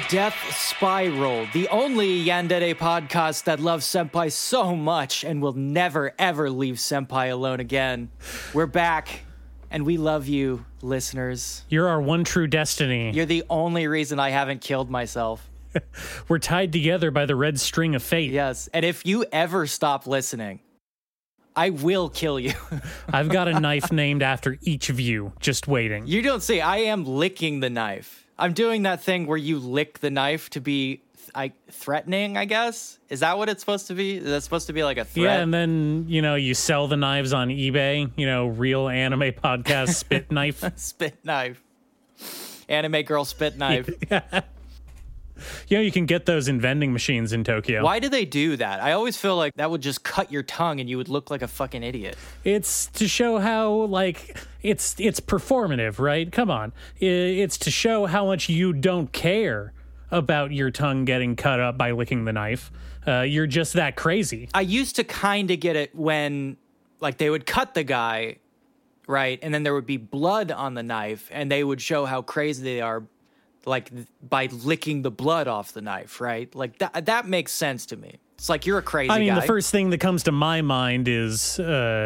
Death Spiral, the only Yandere podcast that loves Senpai so much and will never, ever leave Senpai alone again. We're back, and we love you, listeners. You're our one true destiny. You're the only reason I haven't killed myself. We're tied together by the red string of fate. Yes, and if you ever stop listening, I will kill you. I've got a knife named after each of you, just waiting. You don't see, I am licking the knife. I'm doing that thing where you lick the knife to be threatening, I guess. Is that what it's supposed to be? Is that supposed to be like a threat? Yeah, and then, you sell the knives on eBay, real anime podcast spit knife. Spit knife. Anime girl spit knife. Yeah. You can get those in vending machines in Tokyo. Why do they do that? I always feel like that would just cut your tongue and you would look like a fucking idiot. It's to show how, it's performative, right? Come on. It's to show how much you don't care about your tongue getting cut up by licking the knife. You're just that crazy. I used to kind of get it when, they would cut the guy, right? And then there would be blood on the knife, and they would show how crazy they are, by licking the blood off the knife, right? That makes sense to me. It's like, you're a crazy guy. The first thing that comes to my mind is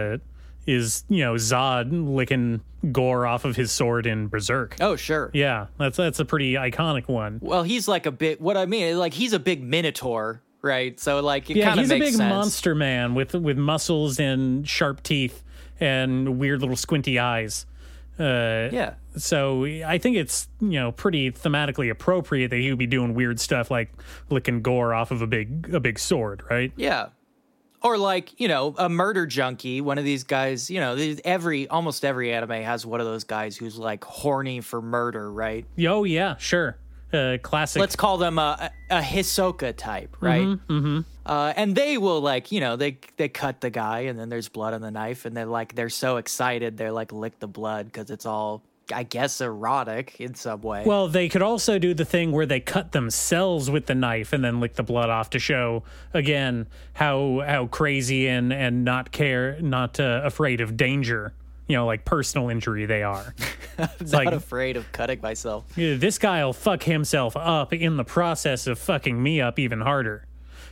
Zod licking gore off of his sword in Berserk. Oh, sure. Yeah, that's a pretty iconic one. Well, he's he's a big minotaur, right? So it kind of makes sense. He's a big monster man with muscles and sharp teeth and weird little squinty eyes. Yeah. So I think it's, pretty thematically appropriate that he would be doing weird stuff like licking gore off of a big sword, right? Yeah. Or a murder junkie, one of these guys, almost every anime has one of those guys who's horny for murder, right? Oh, yeah, sure. Classic. Let's call them a Hisoka type, right? Mm-hmm. And they will they cut the guy and then there's blood on the knife and they're so excited they're lick the blood because it's all, I guess, erotic in some way. Well, they could also do the thing where they cut themselves with the knife and then lick the blood off to show again how crazy and not afraid of danger, personal injury they are. I'm not afraid of cutting myself. This guy'll fuck himself up in the process of fucking me up even harder.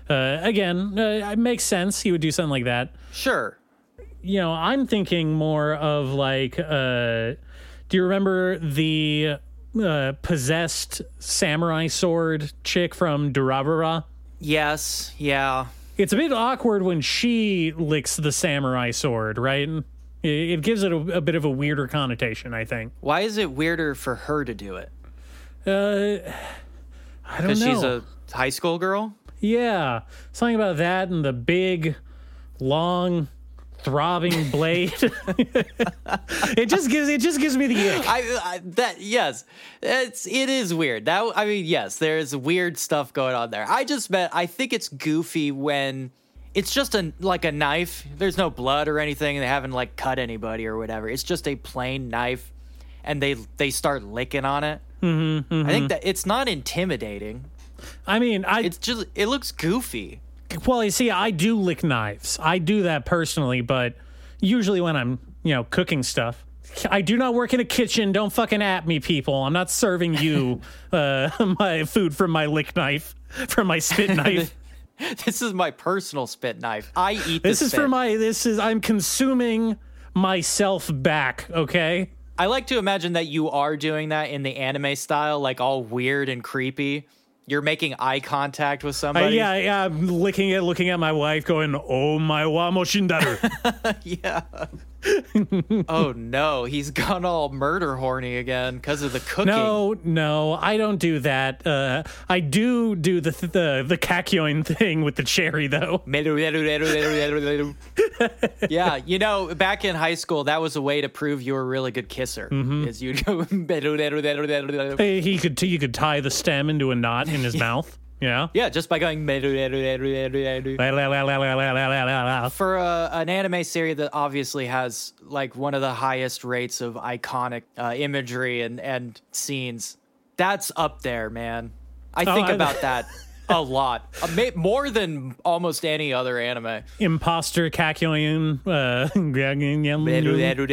It makes sense. He would do something like that. Sure. I'm thinking more of do you remember the possessed samurai sword chick from Durarara? Yes, yeah. It's a bit awkward when she licks the samurai sword, right? It gives it a bit of a weirder connotation, I think. Why is it weirder for her to do it? I don't know. Because she's a high school girl? Yeah. Something about that and the big, long, throbbing blade. It just gives me the ick. Yes. It is weird. Yes, there's weird stuff going on there. I think it's goofy when it's just a knife. There's no blood or anything. They haven't cut anybody or whatever. It's just a plain knife, and they start licking on it. Mm-hmm, mm-hmm. I think that it's not intimidating. It looks goofy. Well, you see, I do lick knives. I do that personally, but usually when I'm, cooking stuff. I do not work in a kitchen. Don't fucking at me, people. I'm not serving you my food from my lick knife, from my spit knife. This is my personal spit knife. I eat this. I'm consuming myself back, okay? I like to imagine that you are doing that in the anime style, all weird and creepy. You're making eye contact with somebody. Yeah, I'm looking at my wife going, "Oh my wa mo shindaru." Yeah. Oh no, he's gone all murder horny again because of the cooking. No, I don't do that. I do the kakyoin thing with the cherry though. Yeah, back in high school, that was a way to prove you were a really good kisser. Mm-hmm. Is you'd go. You could tie the stem into a knot in his mouth. Yeah. Yeah, just by going. For an anime series that obviously has one of the highest rates of iconic imagery and scenes, that's up there, man. I think about that a lot, more than almost any other anime. Imposter kakyoin,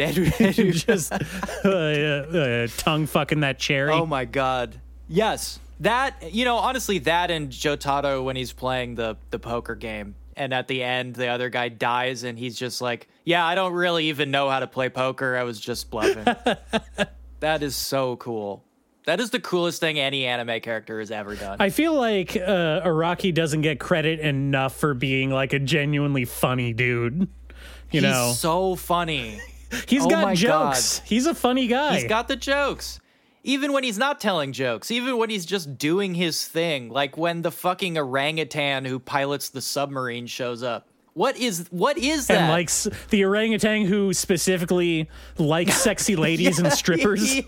just tongue fucking that cherry. Oh my god. Yes. That, honestly, that and Jotaro when he's playing the poker game, and at the end the other guy dies and he's just like, yeah, I don't really even know how to play poker, I was just bluffing. That is so cool. That is the coolest thing any anime character has ever done. I feel like Araki doesn't get credit enough for being like a genuinely funny dude. He's so funny. He's got jokes. God. He's a funny guy. He's got the jokes. Even when he's not telling jokes, even when he's just doing his thing, like when the fucking orangutan who pilots the submarine shows up. What is that? And likes the orangutan who specifically likes sexy ladies and strippers.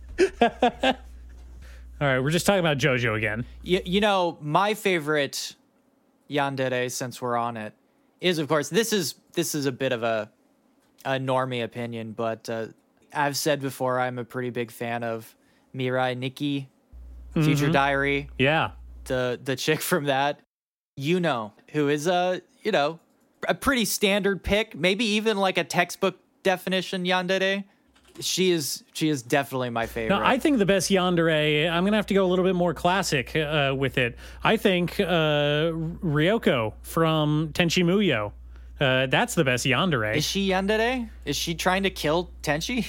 All right, we're just talking about JoJo again. My favorite yandere, since we're on it, is, of course, this is a bit of a normie opinion, but I've said before I'm a pretty big fan of Mirai Nikki, Future Diary. Yeah. The chick from that, who is a pretty standard pick, maybe even like a textbook definition yandere. She is definitely my favorite. No, I think the best yandere, I'm going to have to go a little bit more classic with it. I think Ryoko from Tenchi Muyo. That's the best yandere. Is she yandere? Is she trying to kill Tenchi?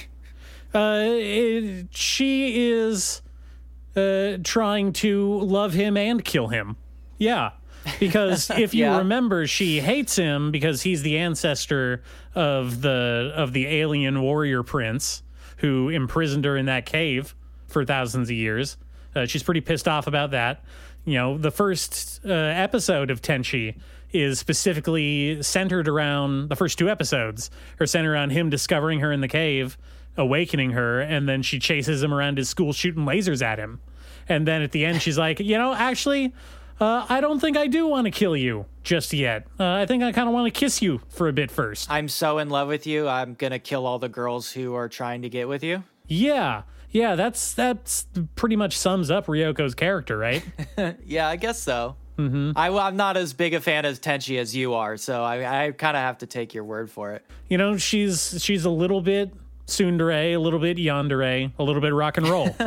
She is trying to love him and kill him. Yeah. Because if you remember, she hates him because he's the ancestor of the alien warrior prince who imprisoned her in that cave for thousands of years. She's pretty pissed off about that. The first episode of Tenchi is specifically centered around, the first two episodes are centered around him discovering her in the cave, awakening her, and then she chases him around his school shooting lasers at him. And then at the end, she's like, actually, I don't think I do want to kill you just yet. I think I kind of want to kiss you for a bit first. I'm so in love with you, I'm going to kill all the girls who are trying to get with you. Yeah, that's pretty much sums up Ryoko's character, right? Yeah, I guess so. Mm-hmm. I'm not as big a fan as Tenchi as you are, so I kind of have to take your word for it. She's a little bit tsundere, a little bit yandere, a little bit rock and roll.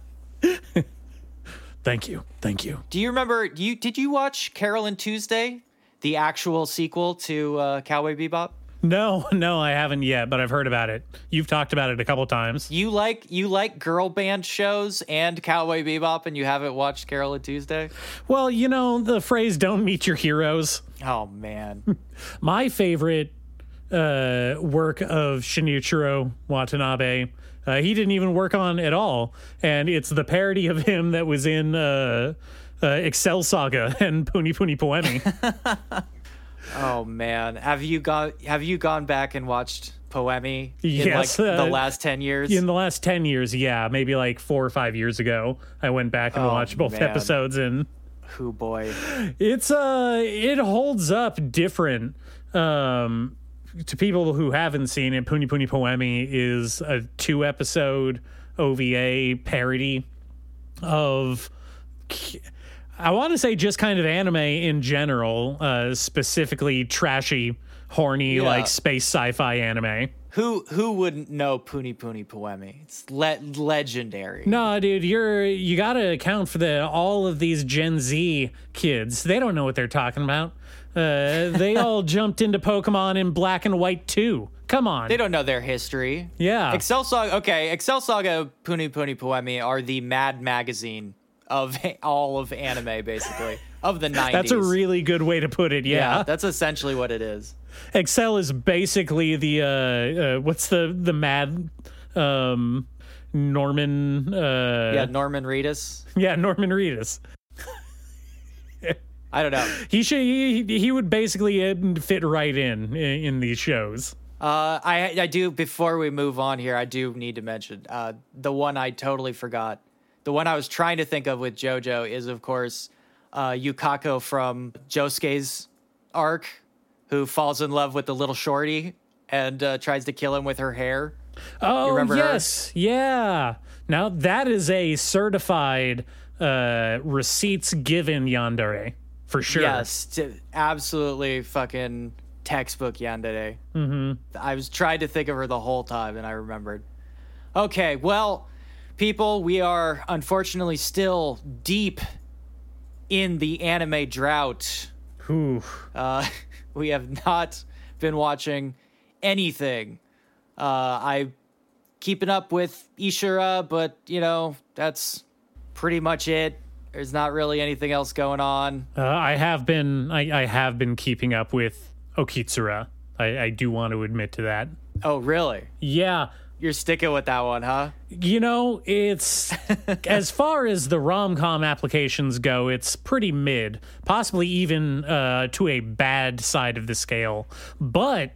Thank you. Do you remember, did you watch Carol and Tuesday, the actual sequel to Cowboy Bebop? No, I haven't yet, but I've heard about it. You've talked about it a couple times. You like girl band shows and Cowboy Bebop, and you haven't watched Carol and Tuesday? Well, the phrase "don't meet your heroes." Oh man, my favorite work of Shinichiro Watanabe. He didn't even work on at all, and it's the parody of him that was in Excel Saga and Puni Puni Poemi. Oh man, have you gone back and watched Poemi in yes, the last 10 years? In the last 10 years, yeah, maybe like 4 or 5 years ago, I went back and watched both episodes, and oh boy, it holds up different. To people who haven't seen it, Puni Puni Poemi is a 2-episode OVA parody of, I want to say, just kind of anime in general, specifically trashy, horny, like space sci-fi anime. Who wouldn't know Puni Puni Poemi? It's legendary. No, dude, you got to account for all of these Gen Z kids. They don't know what they're talking about. They all jumped into Pokemon in Black and White too. Come on. They don't know their history. Yeah. Excel Saga, Puni Puni Poemi are the Mad Magazine of all of anime, basically, of the 90s. That's a really good way to put it, yeah. That's essentially what it is. Excel is basically the, what's the Mad, Norman... Norman Reedus. Yeah, Norman Reedus. I don't know. He would basically fit right in these shows. I do, before we move on here, I do need to mention the one I totally forgot. The one I was trying to think of with JoJo is, of course, Yukako from Josuke's arc, who falls in love with the little shorty and tries to kill him with her hair. Oh, yes. Her? Yeah. Now, that is a certified receipts given yandere. For sure. Yes, absolutely fucking textbook yandere. Mm-hmm. I was trying to think of her the whole time, and I remembered. Okay, well, people, we are unfortunately still deep in the anime drought. Whew. We have not been watching anything. I keeping up with Ishura, but that's pretty much it. There's not really anything else going on. I have been keeping up with Okitsura. I do want to admit to that. Oh, really? Yeah. You're sticking with that one, huh? It's as far as the rom-com applications go, it's pretty mid, possibly even to a bad side of the scale. But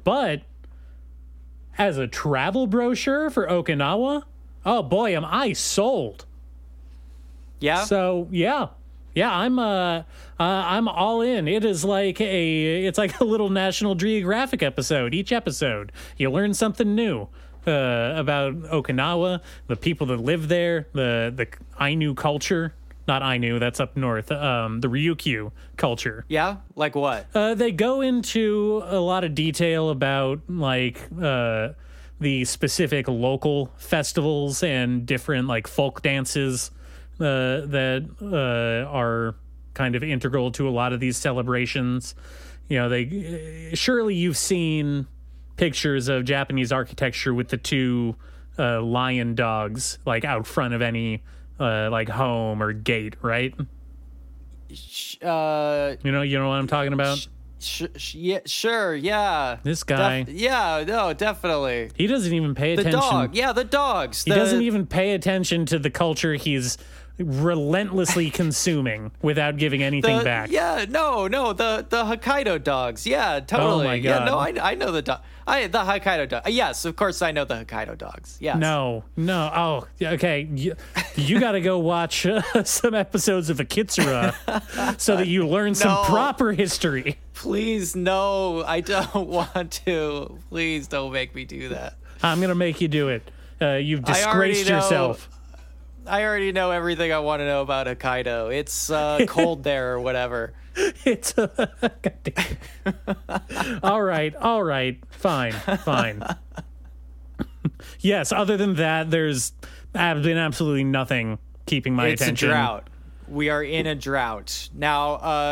as a travel brochure for Okinawa, oh boy, am I sold. Yeah. So yeah, I'm all in. It's like a little National Geographic episode. Each episode, you learn something new about Okinawa, the people that live there, the Ainu culture. Not Ainu, that's up north. The Ryukyu culture. Yeah? Like what? They go into a lot of detail about the specific local festivals and different folk dances that are kind of integral to a lot of these celebrations. Surely you've seen pictures of Japanese architecture with the two lion dogs out front of any home or gate, right? You know what I'm talking about? Yeah, sure, yeah. This guy. No, definitely. He doesn't even pay attention. The dog. Yeah, the dogs. He doesn't even pay attention to the culture he's relentlessly consuming without giving anything back. Yeah, no, the Hokkaido dogs. Yeah, totally. Oh my God. Yeah, no, I know the dog. The Hokkaido dog. Yes, of course I know the Hokkaido dogs. Yes. No. Oh, okay. You got to go watch some episodes of Akitsura so that you learn some proper history. Please, no, I don't want to. Please don't make me do that. I'm going to make you do it. You've disgraced yourself. I already know everything I want to know about Hokkaido. It's cold there or whatever. It's all right. Fine. Yes, other than that, there's been absolutely nothing keeping my attention. It's a drought. We are in a drought. Now,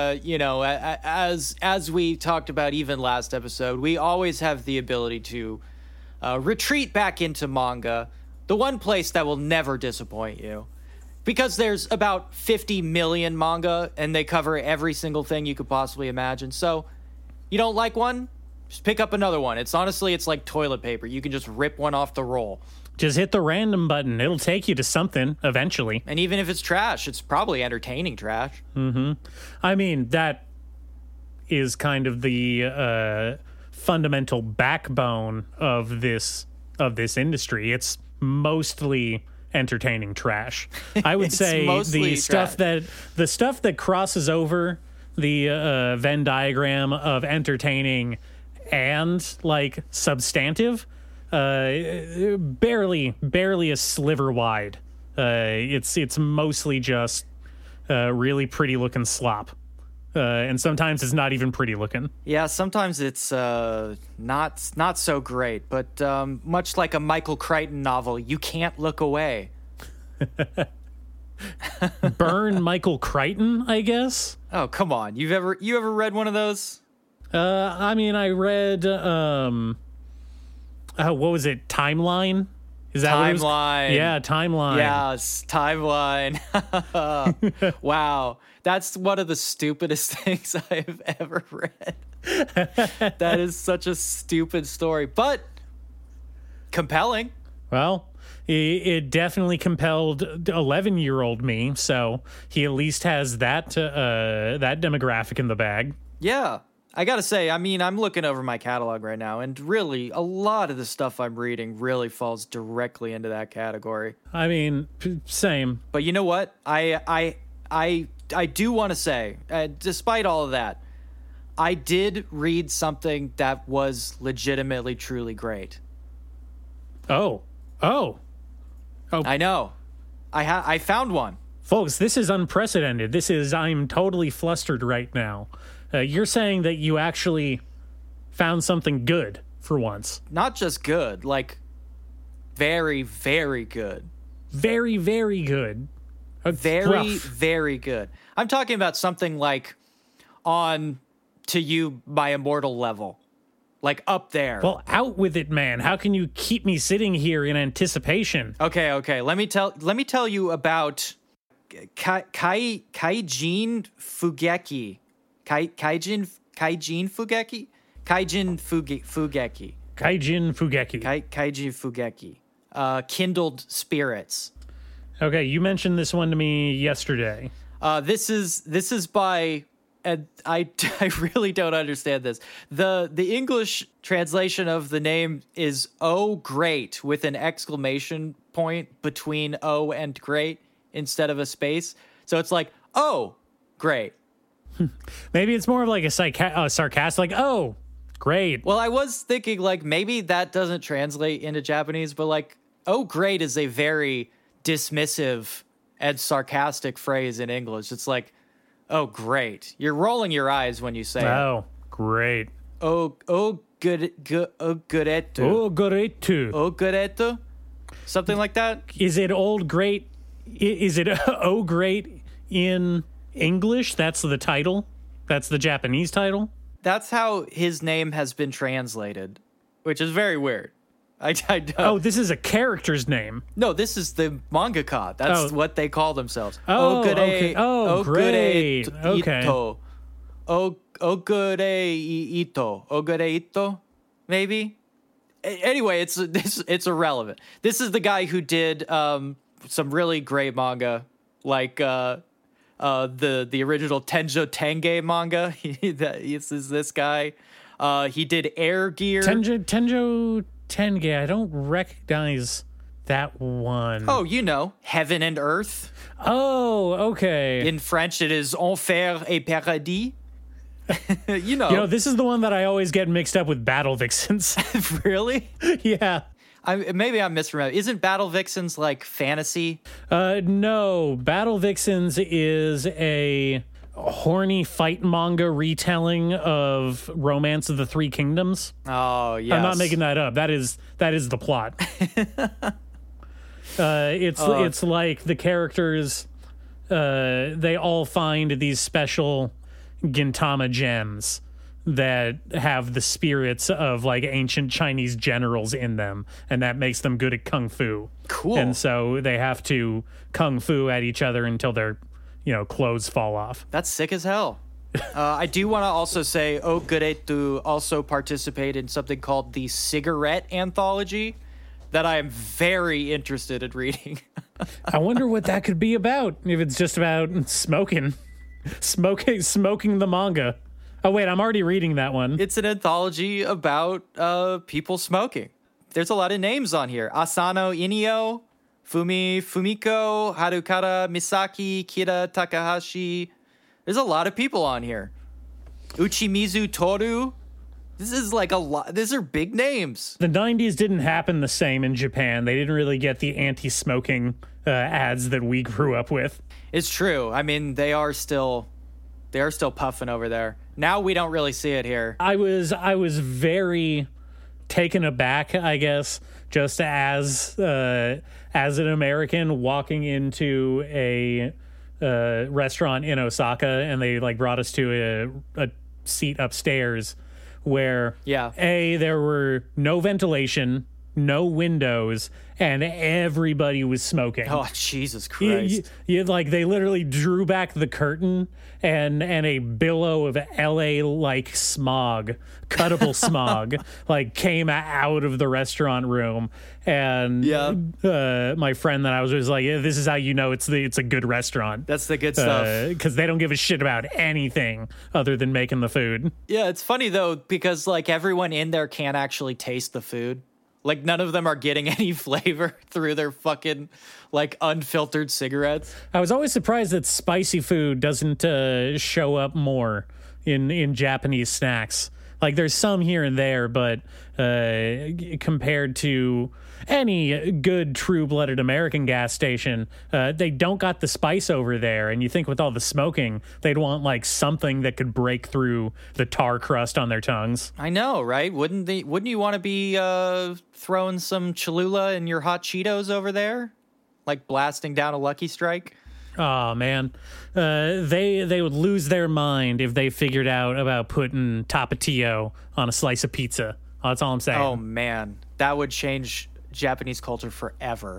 as we talked about even last episode, we always have the ability to retreat back into manga, the one place that will never disappoint you. Because there's about 50 million manga, and they cover every single thing you could possibly imagine. So, you don't like one? Just pick up another one. It's like toilet paper. You can just rip one off the roll. Just hit the random button. It'll take you to something eventually. And even if it's trash, it's probably entertaining trash. Mm-hmm. I mean, that is kind of the fundamental backbone of this industry. It's mostly entertaining trash. I would say the stuff that crosses over the Venn diagram of entertaining and substantive, barely a sliver wide. It's mostly just really pretty looking slop. And sometimes it's not even pretty looking. Yeah, sometimes it's not so great. But much like a Michael Crichton novel, you can't look away. Burn Michael Crichton, I guess. Oh, come on! You ever read one of those? I mean, I read what was it? Timeline. Is that Timeline? What it was? Yeah, Timeline. Yes, Timeline. Wow. That's one of the stupidest things I've ever read. That is such a stupid story, but compelling. Well, it definitely compelled 11-year-old me, so he at least has that demographic in the bag. Yeah. I gotta say, I mean, I'm looking over my catalog right now, and really, a lot of the stuff I'm reading really falls directly into that category. I mean, same. But you know what? I do want to say, despite all of that, I did read something that was legitimately, truly great. Oh. I know. I found one. Folks, this is unprecedented. I'm totally flustered right now. You're saying that you actually found something good for once. Not just good, very, very good. very, very good. Very, Rough. very good. I'm talking about something like on To You, My Immortal level. Like up there. Well, out with it, man. How can you keep me sitting here in anticipation? Okay. Let me tell you about Kaijin Fugeki. Kaijin Fugeki? Kaijin Fugeki. Kaijin Fugeki. Kaijin Fugeki. Kindled Spirits. Okay, you mentioned this one to me yesterday. This is by, and I really don't understand this. The English translation of the name is "Oh Great" with an exclamation point between "Oh" and "Great" instead of a space. So it's like, "Oh, great." Maybe it's more of like a sarcastic, like, "Oh, great." Well, I was thinking like maybe that doesn't translate into Japanese, but like, "Oh, great" is a very dismissive and sarcastic phrase in English. It's like, "Oh, great." You're rolling your eyes when you say it. Oh, great. Oh, good, oh, goodetto. Oh, great too. Oh, goodetto? Something like that? Is it old great? Is it oh great in English? That's the title? That's the Japanese title? That's how his name has been translated, which is very weird. I don't. Oh, this is a character's name. No, this is the mangaka. That's what they call themselves. Oh, Ogure, okay. Oh, great. Okay. Ito. Ogure Ito. Ogure Ito, maybe? Anyway, it's irrelevant. This is the guy who did some really great manga, like the original Tenjo Tenge manga. This is this guy. He did Air Gear. Tenjo Tenge. I don't recognize that one. Oh, you know, Heaven and Earth. Oh, okay. In French, it is Enfer et Paradis. You know, this is the one that I always get mixed up with Battle Vixens. Really? Yeah. Maybe I'm misremembering. Isn't Battle Vixens like fantasy? No. Battle Vixens is a horny fight manga retelling of Romance of the Three Kingdoms. Oh, yes. I'm not making that up. That is the plot. It's like the characters, they all find these special Gintama gems that have the spirits of like ancient Chinese generals in them, and that makes them good at kung fu. Cool. And so they have to kung fu at each other until their clothes fall off. That's sick as hell. I do want to also say, Oh Goretu also participate in something called the Cigarette Anthology that I am very interested in reading. I wonder what that could be about. If it's just about smoking the manga. Oh wait, I'm already reading that one. It's an anthology about people smoking. There's a lot of names on here. Asano Inio, Fumiko, Harukara Misaki, Kira Takahashi. There's a lot of people on here. Uchimizu Toru. This is like a lot. These are big names. The 90s didn't happen the same in Japan. They didn't really get the anti-smoking ads that we grew up with. It's true. I mean, they are still puffing over there. Now we don't really see it here. I was very taken aback, I guess, just as an American walking into a restaurant in Osaka, and they like brought us to a seat upstairs where there were no ventilation, no windows, and everybody was smoking. Oh, Jesus Christ. Like they literally drew back the curtain and a billow of LA like smog, cuttable smog, like came out of the restaurant room. And my friend that I was like, this is how you know it's a good restaurant. That's the good stuff. Because they don't give a shit about anything other than making the food. Yeah, it's funny though, because like everyone in there can't actually taste the food. Like none of them are getting any flavor through their fucking like unfiltered cigarettes. I was always surprised that spicy food doesn't show up more in Japanese snacks. Like there's some here and there, but compared to any good true-blooded American gas station, they don't got the spice over there. And you think with all the smoking, they'd want like something that could break through the tar crust on their tongues. I know, right? Wouldn't you want to be throwing some Cholula in your hot Cheetos over there? like blasting down a Lucky Strike. Oh man, they would lose their mind if they figured out about putting Tapatio on a slice of pizza. That's all I'm saying. Oh man, that would change Japanese culture forever.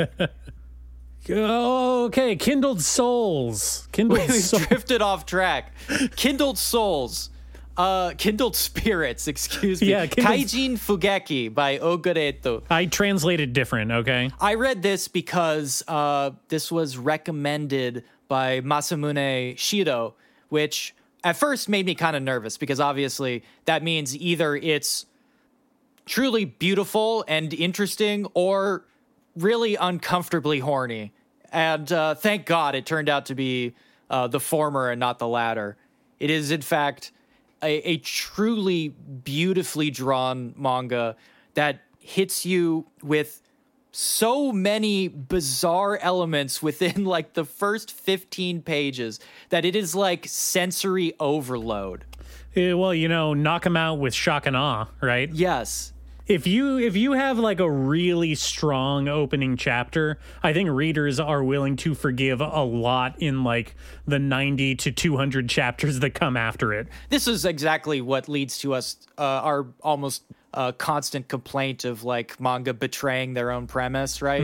Okay, Kindled Souls. We've drifted off track. Kindled Souls. Kindled Spirits, excuse me. Yeah, Kaijin Fugeki by Ogareto. I translated different, okay? I read this because this was recommended by Masamune Shido, which at first made me kind of nervous because obviously that means either it's truly beautiful and interesting or really uncomfortably horny. And thank God it turned out to be the former and not the latter. It is, in fact, a truly beautifully drawn manga that hits you with so many bizarre elements within like the first 15 pages that it is like sensory overload. Well, knock them out with shock and awe, right? Yes. If you have like a really strong opening chapter, I think readers are willing to forgive a lot in like the 90 to 200 chapters that come after it. This is exactly what leads to us our almost constant complaint of like manga betraying their own premise, right?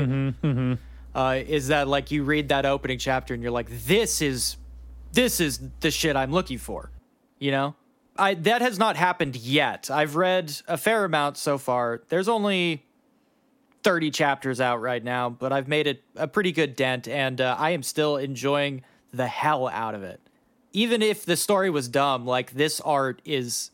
Is that like you read that opening chapter and you're like, this is the shit I'm looking for, that has not happened yet. I've read a fair amount so far. There's only 30 chapters out right now, but I've made it a pretty good dent, and I am still enjoying the hell out of it. Even if the story was dumb, like this art is,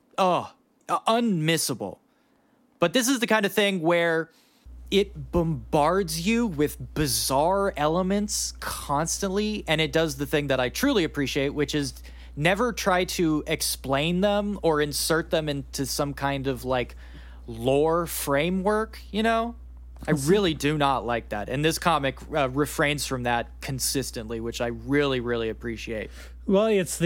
unmissable. But this is the kind of thing where it bombards you with bizarre elements constantly, and it does the thing that I truly appreciate, which is never try to explain them or insert them into some kind of like lore framework, I really do not like that. And this comic refrains from that consistently, which I really, really appreciate. Well, it's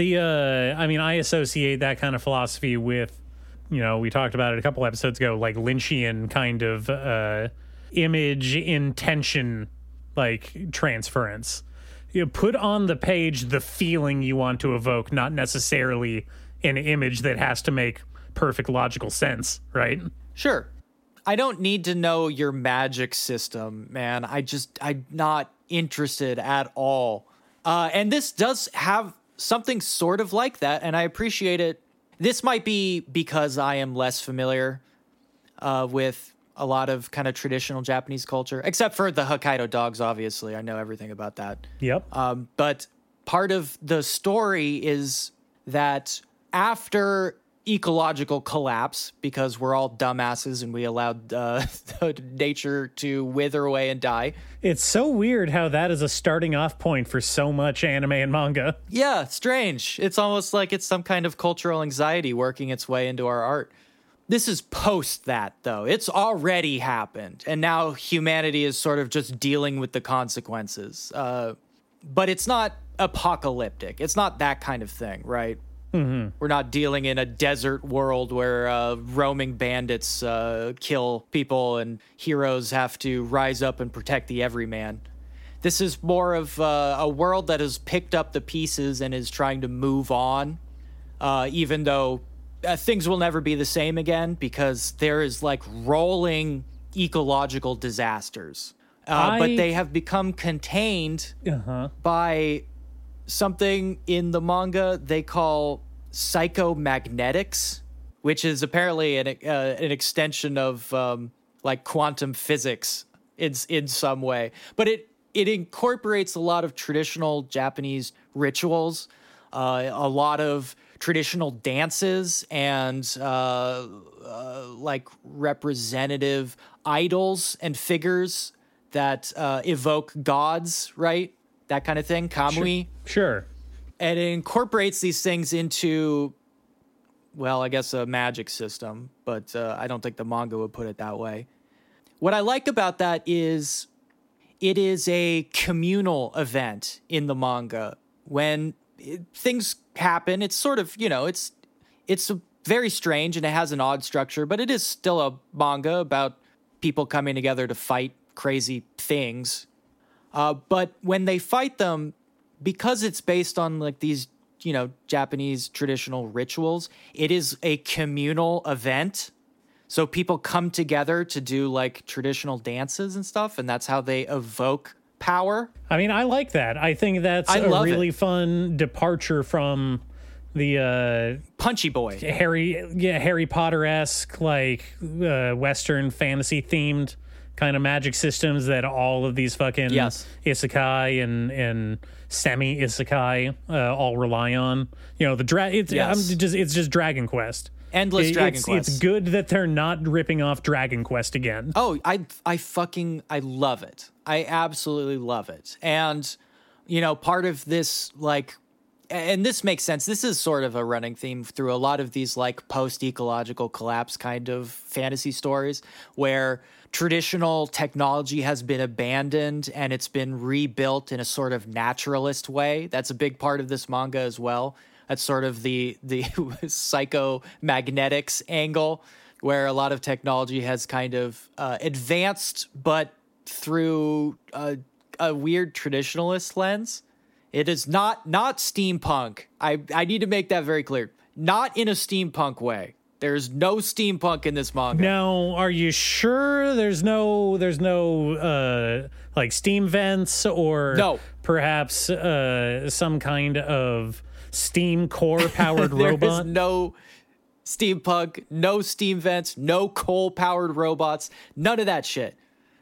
I associate that kind of philosophy with, we talked about it a couple episodes ago, like Lynchian kind of image intention, like transference. You put on the page the feeling you want to evoke, not necessarily an image that has to make perfect logical sense, right? Sure. I don't need to know your magic system, man. I'm not interested at all. And this does have something sort of like that, and I appreciate it. This might be because I am less familiar with a lot of kind of traditional Japanese culture, except for the Hokkaido dogs, obviously. I know everything about that. Yep. But part of the story is that after ecological collapse, because we're all dumbasses and we allowed nature to wither away and die. It's so weird how that is a starting off point for so much anime and manga. Yeah, strange. It's almost like it's some kind of cultural anxiety working its way into our art. This is post that, though. It's already happened, and now humanity is sort of just dealing with the consequences. But it's not apocalyptic. It's not that kind of thing, right? Mm-hmm. We're not dealing in a desert world where roaming bandits kill people and heroes have to rise up and protect the everyman. This is more of a world that has picked up the pieces and is trying to move on, even though things will never be the same again because there is like rolling ecological disasters. But they have become contained by something in the manga they call psychomagnetics, which is apparently an extension of like quantum physics in some way. But it incorporates a lot of traditional Japanese rituals, a lot of traditional dances and like representative idols and figures that evoke gods, right? That kind of thing, kamui. Sure. And it incorporates these things into, well, I guess a magic system, but I don't think the manga would put it that way. What I like about that is it is a communal event in the manga. When things happen, it's sort of, it's very strange and it has an odd structure, but it is still a manga about people coming together to fight crazy things. But when they fight them, because it's based on like these, Japanese traditional rituals, it is a communal event. So people come together to do like traditional dances and stuff, and that's how they evoke power. I mean, I like that. I think that's a really fun departure from the Punchy Boy, Harry Potter-esque, like Western fantasy themed kind of magic systems that all of these fucking isekai and semi isekai all rely on. It's just Dragon Quest. Endless Dragon Quest. It's good that they're not ripping off Dragon Quest again. Oh, I love it. I absolutely love it. And, part of this, like, and this makes sense. This is sort of a running theme through a lot of these, like, post-ecological collapse kind of fantasy stories where traditional technology has been abandoned and it's been rebuilt in a sort of naturalist way. That's a big part of this manga as well. That's sort of the psychomagnetics angle, where a lot of technology has kind of advanced, but through a weird traditionalist lens. It is not steampunk. I need to make that very clear. Not in a steampunk way. There's no steampunk in this manga. Now, are you sure there's no like steam vents or perhaps some kind of steam core powered robot? There is no steampunk, no steam vents, no coal powered robots, none of that shit.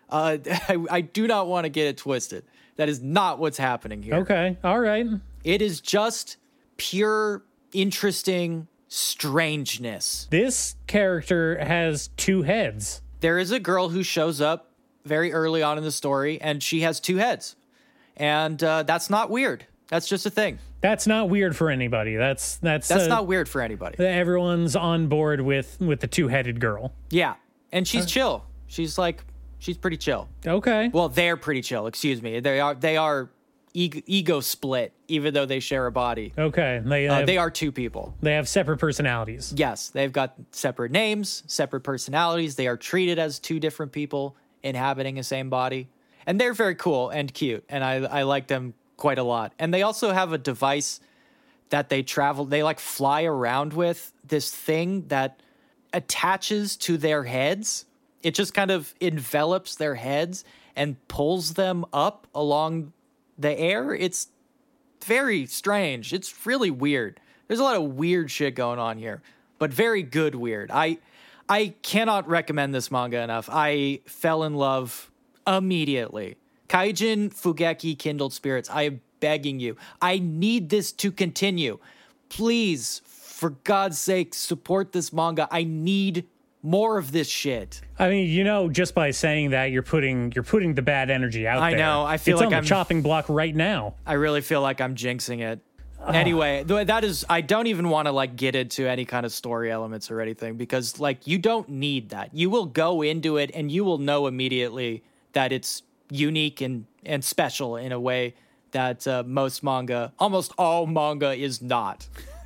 I do not want to get it twisted. That is not what's happening here. Okay, all right. It is just pure, interesting strangeness. This character has two heads. There is a girl who shows up very early on in the story, and she has two heads. And that's not weird. That's just a thing. That's not weird for anybody. That's not weird for anybody. Everyone's on board with the two-headed girl. Yeah, and she's chill. She's pretty chill. Okay. Well, they're pretty chill. Excuse me. They are ego split, even though they share a body. Okay. They are two people. They have separate personalities. Yes, they've got separate names, separate personalities. They are treated as two different people inhabiting the same body, and they're very cool and cute. And I like them quite a lot. And they also have a device that they like fly around with, this thing that attaches to their heads. It just kind of envelops their heads and pulls them up along the air. It's very strange. It's really weird. There's a lot of weird shit going on here, but very good weird. I cannot recommend this manga enough. I fell in love immediately. Kaijin Fugeki Kindled Spirits, I am begging you. I need this to continue. Please, for God's sake, support this manga. I need more of this shit. I mean, just by saying that, you're putting the bad energy out there. I know. I feel it's like on the chopping block right now. I really feel like I'm jinxing it. Anyway, that is. I don't even want to like get into any kind of story elements or anything, because like you don't need that. You will go into it and you will know immediately that it's unique and special in a way that almost all manga is not.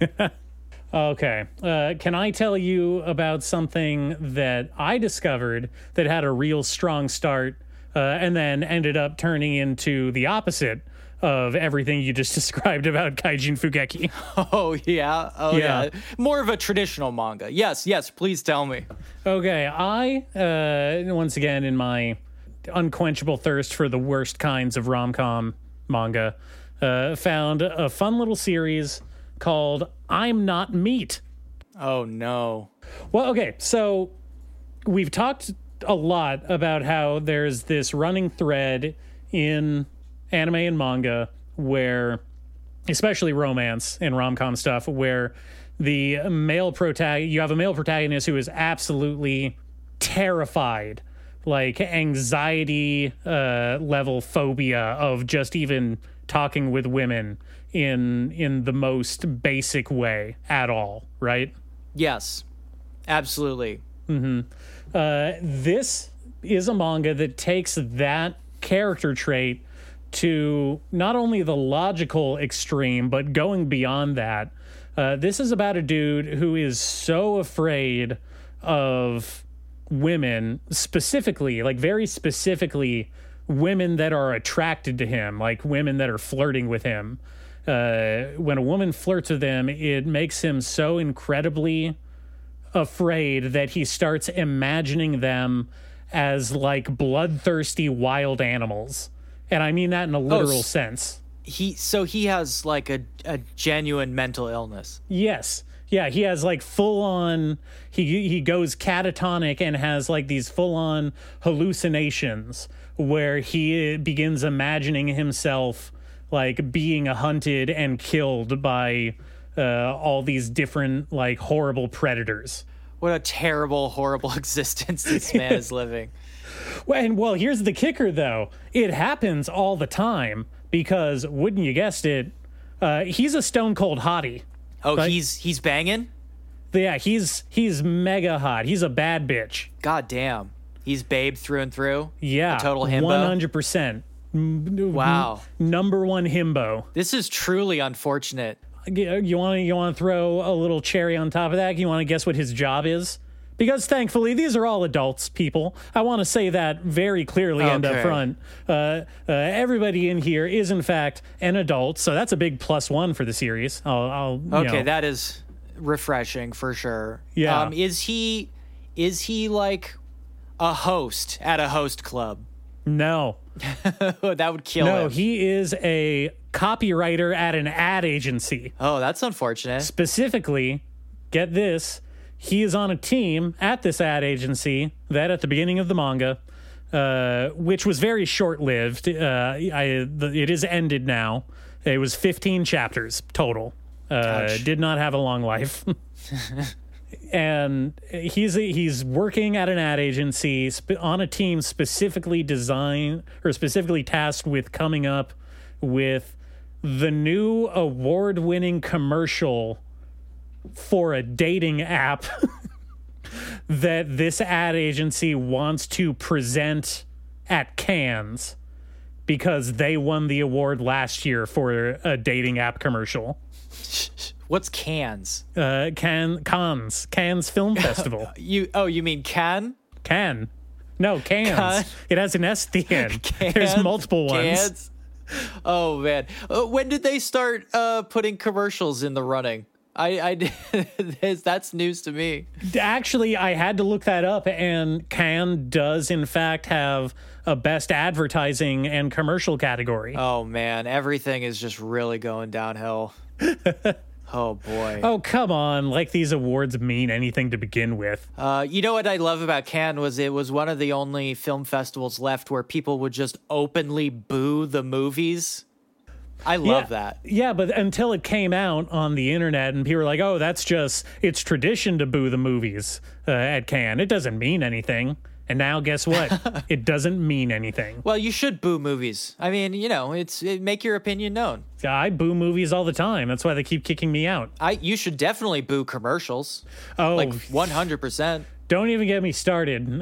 Okay. Can I tell you about something that I discovered that had a real strong start and then ended up turning into the opposite of everything you just described about Kaijin Fugeki? Oh, yeah? Oh, yeah. More of a traditional manga. Yes, please tell me. Okay. I, once again, in my unquenchable thirst for the worst kinds of rom-com manga, found a fun little series called I'm Not Meat. Oh, no. Well, okay, so we've talked a lot about how there's this running thread in anime and manga where, especially romance and rom-com stuff, where you have a male protagonist who is absolutely terrified, like anxiety level phobia of just even talking with women in the most basic way at all, right? Yes, absolutely. This is a manga that takes that character trait to not only the logical extreme, but going beyond that. This is about a dude who is so afraid of women, specifically, like very specifically, women that are attracted to him, like women that are flirting with him. When a woman flirts with him, it makes him so incredibly afraid that he starts imagining them as like bloodthirsty wild animals. And I mean that in a literal sense. He has like a genuine mental illness. Yes. Yeah, he has like full on, he goes catatonic and has like these full on hallucinations where he begins imagining himself like being hunted and killed by all these different like horrible predators. What a terrible, horrible existence this man is living. Well, here's the kicker though. It happens all the time because, wouldn't you guessed it, he's a stone cold hottie. Oh, right? He's banging? Yeah, he's mega hot. He's a bad bitch. God damn. He's babe through and through? Yeah. A total himbo? 100%. Wow. Number one himbo. This is truly unfortunate. You want to throw a little cherry on top of that? You want to guess what his job is? Because thankfully, these are all adults, people. I want to say that very clearly and up front. Everybody in here is, in fact, an adult, so that's a big +1 for the series. That is refreshing for sure. Yeah. Is he like a host at a host club? No. That would kill him. No, he is a copywriter at an ad agency. Oh, that's unfortunate. Specifically, get this, he is on a team at this ad agency that at the beginning of the manga, which was very short-lived, it is ended now. It was 15 chapters total. Did not have a long life. And he's working at an ad agency on a team specifically tasked with coming up with the new award-winning commercial for a dating app that this ad agency wants to present at Cannes because they won the award last year for a dating app commercial. What's Cannes? Cannes Film Festival. You mean Cannes? Cannes. No, Cannes. It has an S at the end. Cannes? There's multiple ones. Cannes? Oh man, when did they start putting commercials in the running? That's news to me. Actually, I had to look that up, and Cannes does in fact have a best advertising and commercial category. Oh man, everything is just really going downhill. Oh boy. Oh, come on. Like these awards mean anything to begin with. You know what I love about Cannes was it was one of the only film festivals left where people would just openly boo the movies. I love that. Yeah, but until it came out on the internet and people were like, oh, it's tradition to boo the movies at Cannes. It doesn't mean anything. And now guess what? It doesn't mean anything. Well, you should boo movies. I mean, make your opinion known. I boo movies all the time. That's why they keep kicking me out. You should definitely boo commercials. Oh, like 100%. Don't even get me started.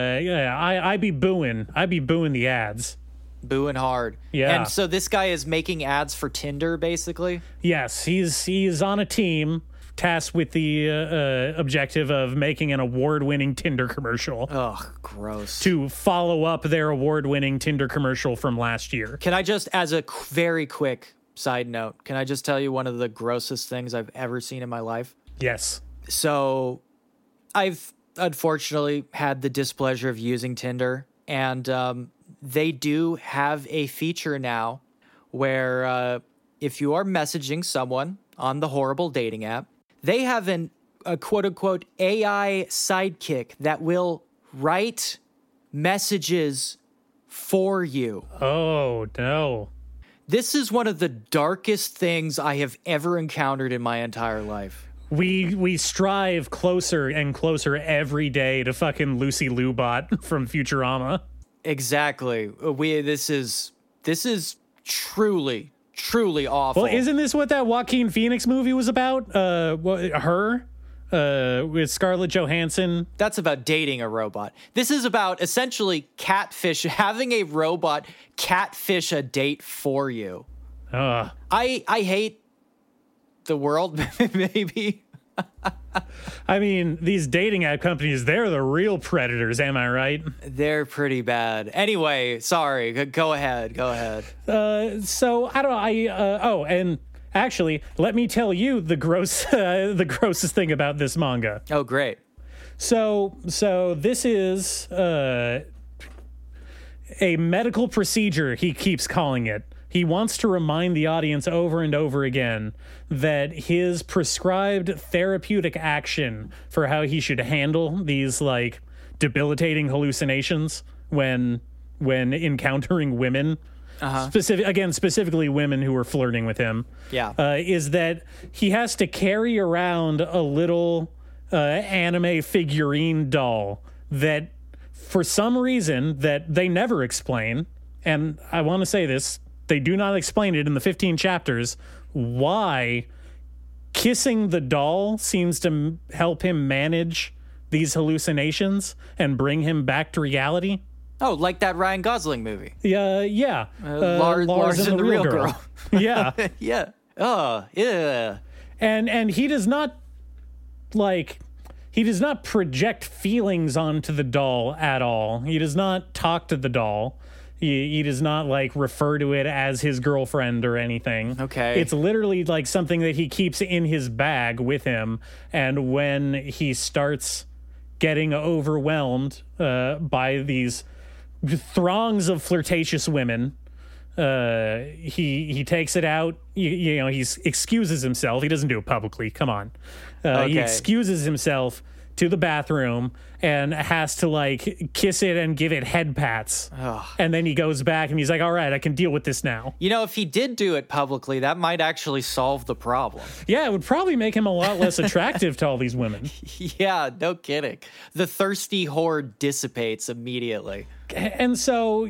I be booing the ads. Booing hard. Yeah. And so this guy is making ads for Tinder, basically? Yes, he's on a team tasked with the objective of making an award-winning Tinder commercial. Ugh, gross. To follow up their award-winning Tinder commercial from last year. Can I just, as a very quick side note, can I just tell you one of the grossest things I've ever seen in my life? Yes. So I've unfortunately had the displeasure of using Tinder, and they do have a feature now where if you are messaging someone on the horrible dating app, they have a quote-unquote AI sidekick that will write messages for you. Oh, no. This is one of the darkest things I have ever encountered in my entire life. We strive closer and closer every day to fucking Lucy Lubot from Futurama. Exactly. This is truly awful. Well, isn't this what that Joaquin Phoenix movie was about? With Scarlett Johansson. That's about dating a robot. This is about essentially having a robot catfish a date for you. I hate the world, maybe. I mean, these dating app companies, they're the real predators, am I right? They're pretty bad. Anyway, sorry. Go ahead. So I don't know. And actually, let me tell you the grossest thing about this manga. Oh, great. So this is a medical procedure, he keeps calling it. He wants to remind the audience over and over again that his prescribed therapeutic action for how he should handle these like debilitating hallucinations when encountering women, specifically women who are flirting with him, is that he has to carry around a little anime figurine doll that, for some reason that they never explain, and I want to say this, they do not explain it in the 15 chapters, why kissing the doll seems to help him manage these hallucinations and bring him back to reality. Oh, like that Ryan Gosling movie. Yeah. Lars and the Real Girl. Yeah. Yeah. Oh, yeah. And he does not, he does not project feelings onto the doll at all. He does not talk to the doll. He does not refer to it as his girlfriend or anything. Okay. It's literally something that he keeps in his bag with him. And when he starts getting overwhelmed by these throngs of flirtatious women, he takes it out. He excuses himself. He doesn't do it publicly. Come on. He excuses himself to the bathroom and has to kiss it and give it head pats. Ugh. And then he goes back and he's like, all right, I can deal with this now. If he did do it publicly, that might actually solve the problem. Yeah, it would probably make him a lot less attractive to all these women. Yeah, no kidding. The thirsty horde dissipates immediately. And so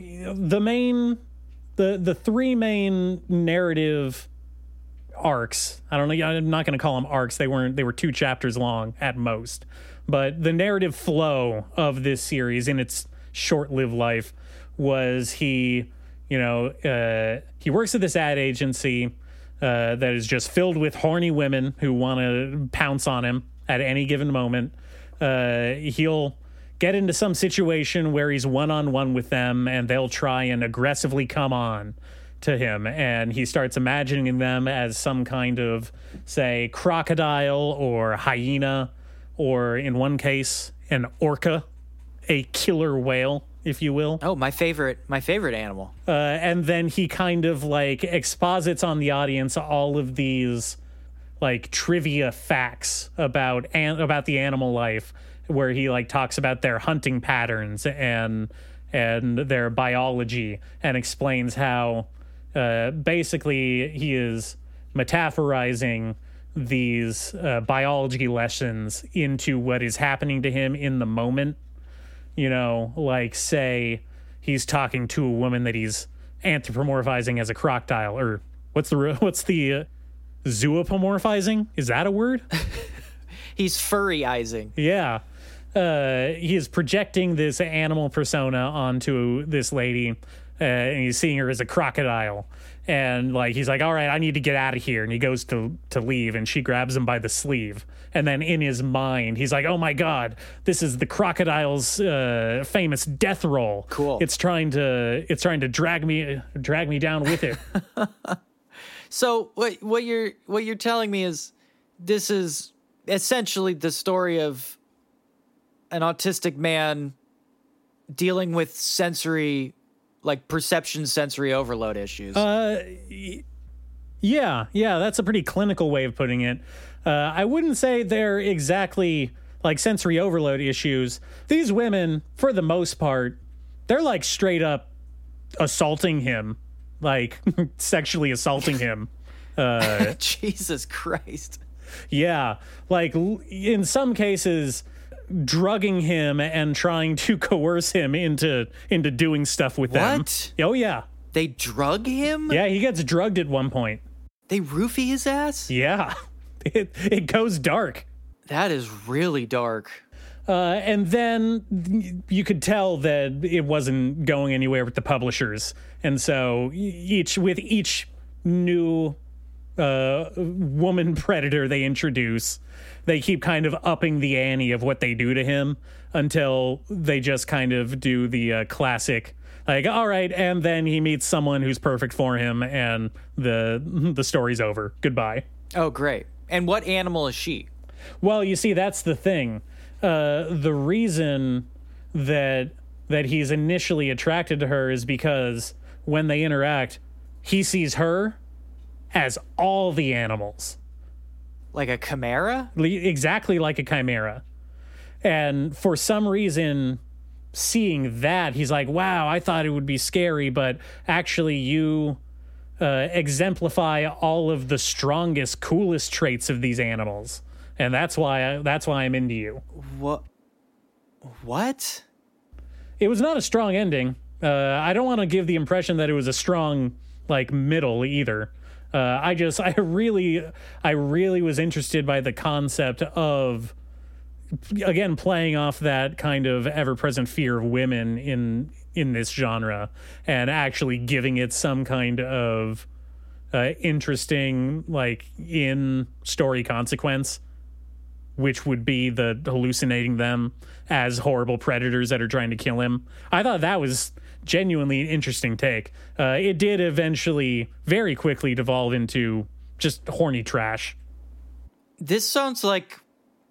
the three main narrative arcs, I don't know, I'm not going to call them arcs. They were 2 chapters long at most. But the narrative flow of this series in its short-lived life was he works at this ad agency that is just filled with horny women who want to pounce on him at any given moment. He'll get into some situation where he's one-on-one with them and they'll try and aggressively come on to him, and he starts imagining them as some kind of, say, crocodile or hyena, or in one case, an orca, a killer whale, if you will. Oh, my favorite animal. And then he kind of exposits on the audience all of these trivia facts about the animal life, where he talks about their hunting patterns and their biology, and explains how basically he is metaphorizing these biology lessons into what is happening to him in the moment. Say he's talking to a woman that he's anthropomorphizing as a crocodile, or what's the zoopomorphizing? Is that a word? He's furryizing. Yeah. He is projecting this animal persona onto this lady, and he's seeing her as a crocodile. And he's like, all right, I need to get out of here. And he goes to leave, and she grabs him by the sleeve. And then in his mind, he's like, oh my God, this is the crocodile's famous death roll. Cool. It's trying to drag me down with it. So what you're telling me is this is essentially the story of an autistic man dealing with sensory, perception sensory overload issues. Yeah, that's a pretty clinical way of putting it. I wouldn't say they're exactly sensory overload issues. These women, for the most part, they're straight up assaulting him, sexually assaulting him. Jesus Christ. Yeah, in some cases, drugging him and trying to coerce him into doing stuff with them. What? Oh yeah. They drug him? Yeah, he gets drugged at one point. They roofie his ass? Yeah. It goes dark. That is really dark. And then you could tell that it wasn't going anywhere with the publishers. And so each new woman predator they introduce, they keep kind of upping the ante of what they do to him until they just kind of do the classic, like, all right, and then he meets someone who's perfect for him, and the story's over. Goodbye. Oh, great. And what animal is she? Well, you see, that's the thing. The reason that he's initially attracted to her is because when they interact, he sees her as all the animals. Like a chimera? Exactly like a chimera. And for some reason, seeing that, he's like, wow, I thought it would be scary, but actually you exemplify all of the strongest, coolest traits of these animals. And that's why I'm into you. What? It was not a strong ending. I don't want to give the impression that it was a strong, like, middle either. I really was interested by the concept of, again, playing off that kind of ever-present fear of women in this genre and actually giving it some kind of interesting, like, in-story consequence, which would be the hallucinating them as horrible predators that are trying to kill him. I thought that was genuinely an interesting take. It did eventually very quickly devolve into just horny trash. This sounds like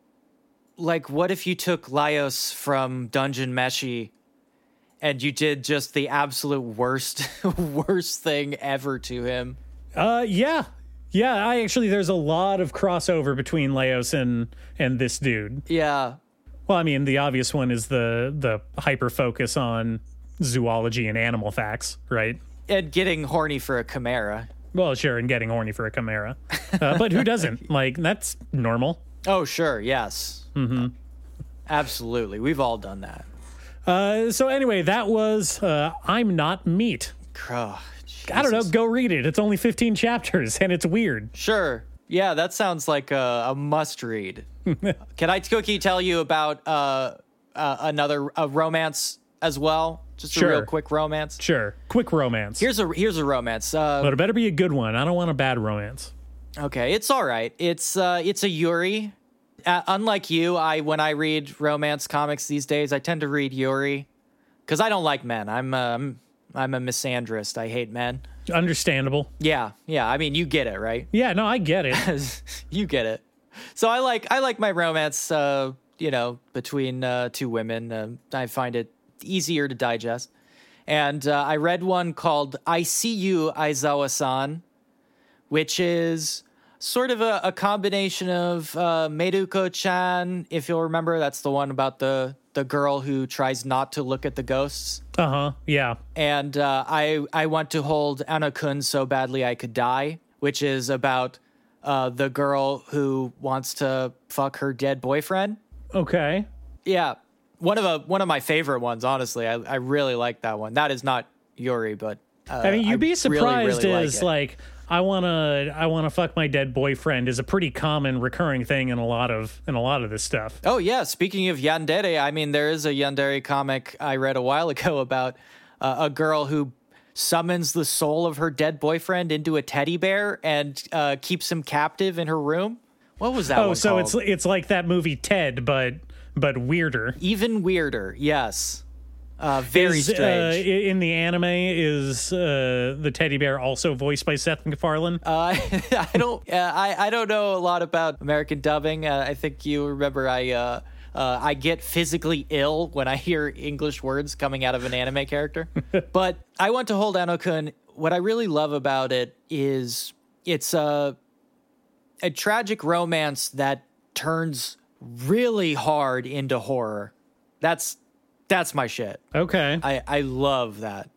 what if you took Laios from Dungeon Meshi and you did just the absolute worst thing ever to him? Yeah. I actually, there's a lot of crossover between Laios and this dude. Yeah. Well, I mean, the obvious one is the hyper focus on zoology and animal facts, right? And getting horny for a chimera. Well, sure, and getting horny for a chimera. But who doesn't? Like, that's normal. Oh, sure, yes. Mm-hmm. Absolutely. We've all done that. So anyway, that was I'm Not Meat. Oh, I don't know, go read it. It's only 15 chapters, and it's weird. Sure. Yeah, that sounds like a must-read. Can I, Cookie, tell you about another romance as well? Just a real quick romance? Sure. Quick romance. Here's a romance. But it better be a good one. I don't want a bad romance. Okay, it's all right. It's a Yuri. Unlike you, when I read romance comics these days, I tend to read Yuri because I don't like men. I'm a misandrist. I hate men. Understandable. Yeah. I mean, you get it, right? Yeah, no, I get it. You get it. So I like my romance, between two women. I find it easier to digest. And I read one called I See You, Aizawa-san, which is sort of a combination of Meruko-chan, if you'll remember. That's the one about the girl who tries not to look at the ghosts. Uh-huh, yeah. And I Want to Hold Ano-kun So Badly I Could Die, which is about the girl who wants to fuck her dead boyfriend. Okay. Yeah. One of my favorite ones, honestly. I really like that one. That is not Yuri, but I mean, you'd be surprised really as like I wanna fuck my dead boyfriend is a pretty common recurring thing in a lot of this stuff. Oh yeah, speaking of yandere, I mean there is a yandere comic I read a while ago about a girl who summons the soul of her dead boyfriend into a teddy bear and keeps him captive in her room. What was that one so called? it's like that movie Ted, but weirder. Even weirder, yes. Very strange. In the anime, is the teddy bear also voiced by Seth MacFarlane? I don't know a lot about American dubbing. I think you remember I get physically ill when I hear English words coming out of an anime character. But I Want to Hold Ano-kun. What I really love about it is it's a tragic romance that turns really hard into horror. That's my shit. Okay. I love that.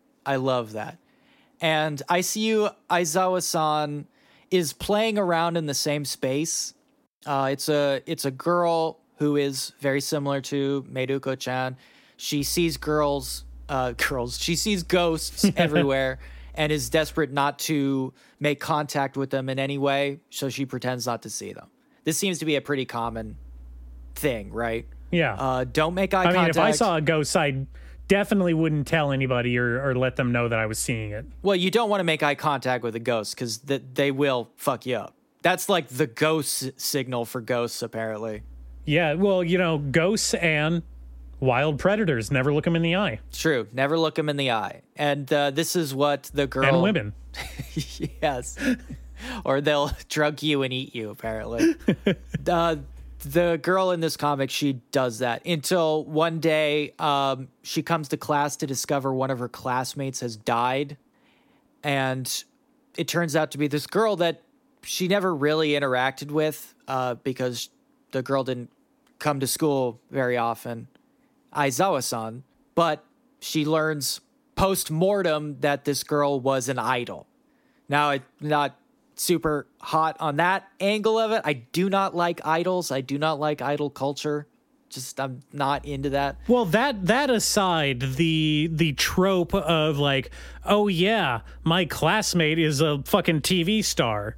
And I See You, Aizawa-san is playing around in the same space. It's a girl who is very similar to Meruko-chan. She sees she sees ghosts everywhere and is desperate not to make contact with them in any way, so she pretends not to see them. This seems to be a pretty common thing, right? Yeah. Don't make eye contact. I mean, if I saw a ghost, I'd definitely wouldn't tell anybody or let them know that I was seeing it. Well, you don't want to make eye contact with a ghost because they will fuck you up. That's like the ghost signal for ghosts, apparently. Yeah, well, ghosts and wild predators, never look them in the eye. True, never look them in the eye. And this is what the girl... And women. Yes. Or they'll drug you and eat you, apparently. The girl in this comic, she does that until one day she comes to class to discover one of her classmates has died. And it turns out to be this girl that she never really interacted with because the girl didn't come to school very often, Aizawa-san. But she learns post-mortem that this girl was an idol. Now, it's not super hot on that angle of it. I do not like idols. I do not like idol culture. Just I'm not into that. Well, that aside, the trope of like, oh yeah, my classmate is a fucking TV star,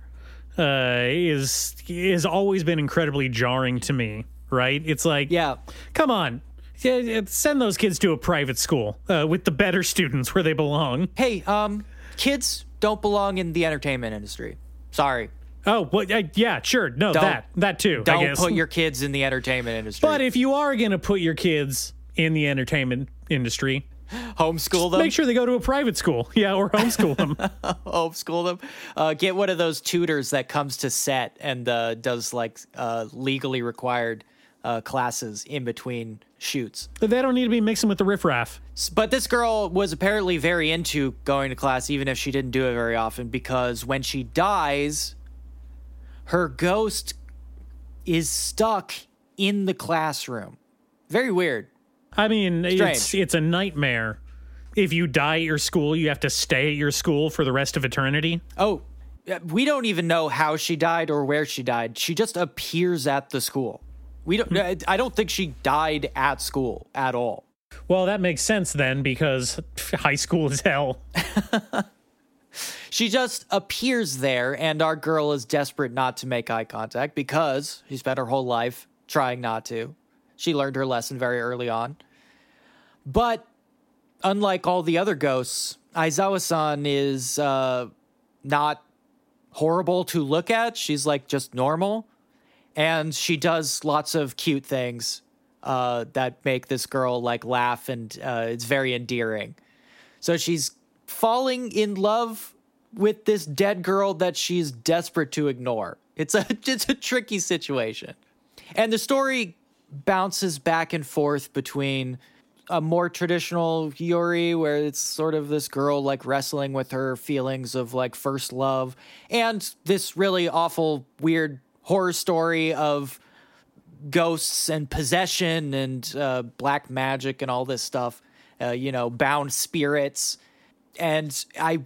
is always been incredibly jarring to me. Right? It's like, yeah, come on. Send those kids to a private school with the better students where they belong. Hey, kids don't belong in the entertainment industry. Sorry. Oh, well, yeah, sure. No, that too. Don't put your kids in the entertainment industry. But if you are going to put your kids in the entertainment industry, homeschool them. Make sure they go to a private school. Yeah, or homeschool them. Homeschool them. Get one of those tutors that comes to set and does like legally required classes in between shoots. But they don't need to be mixing with the riffraff. But this girl was apparently very into going to class, even if she didn't do it very often, because when she dies, her ghost is stuck in the classroom. Very weird. I mean, it's a nightmare. If you die at your school, you have to stay at your school for the rest of eternity. Oh, we don't even know how she died or where she died. She just appears at the school. I don't think she died at school at all. Well, that makes sense then, because high school is hell. She just appears there, and our girl is desperate not to make eye contact because she spent her whole life trying not to. She learned her lesson very early on. But unlike all the other ghosts, Aizawa-san is not horrible to look at. She's like just normal. And she does lots of cute things that make this girl like laugh, and it's very endearing. So she's falling in love with this dead girl that she's desperate to ignore. It's a tricky situation. And the story bounces back and forth between a more traditional Yuri, where it's sort of this girl like wrestling with her feelings of like first love, and this really awful, weird horror story of ghosts and possession and black magic and all this stuff, bound spirits. And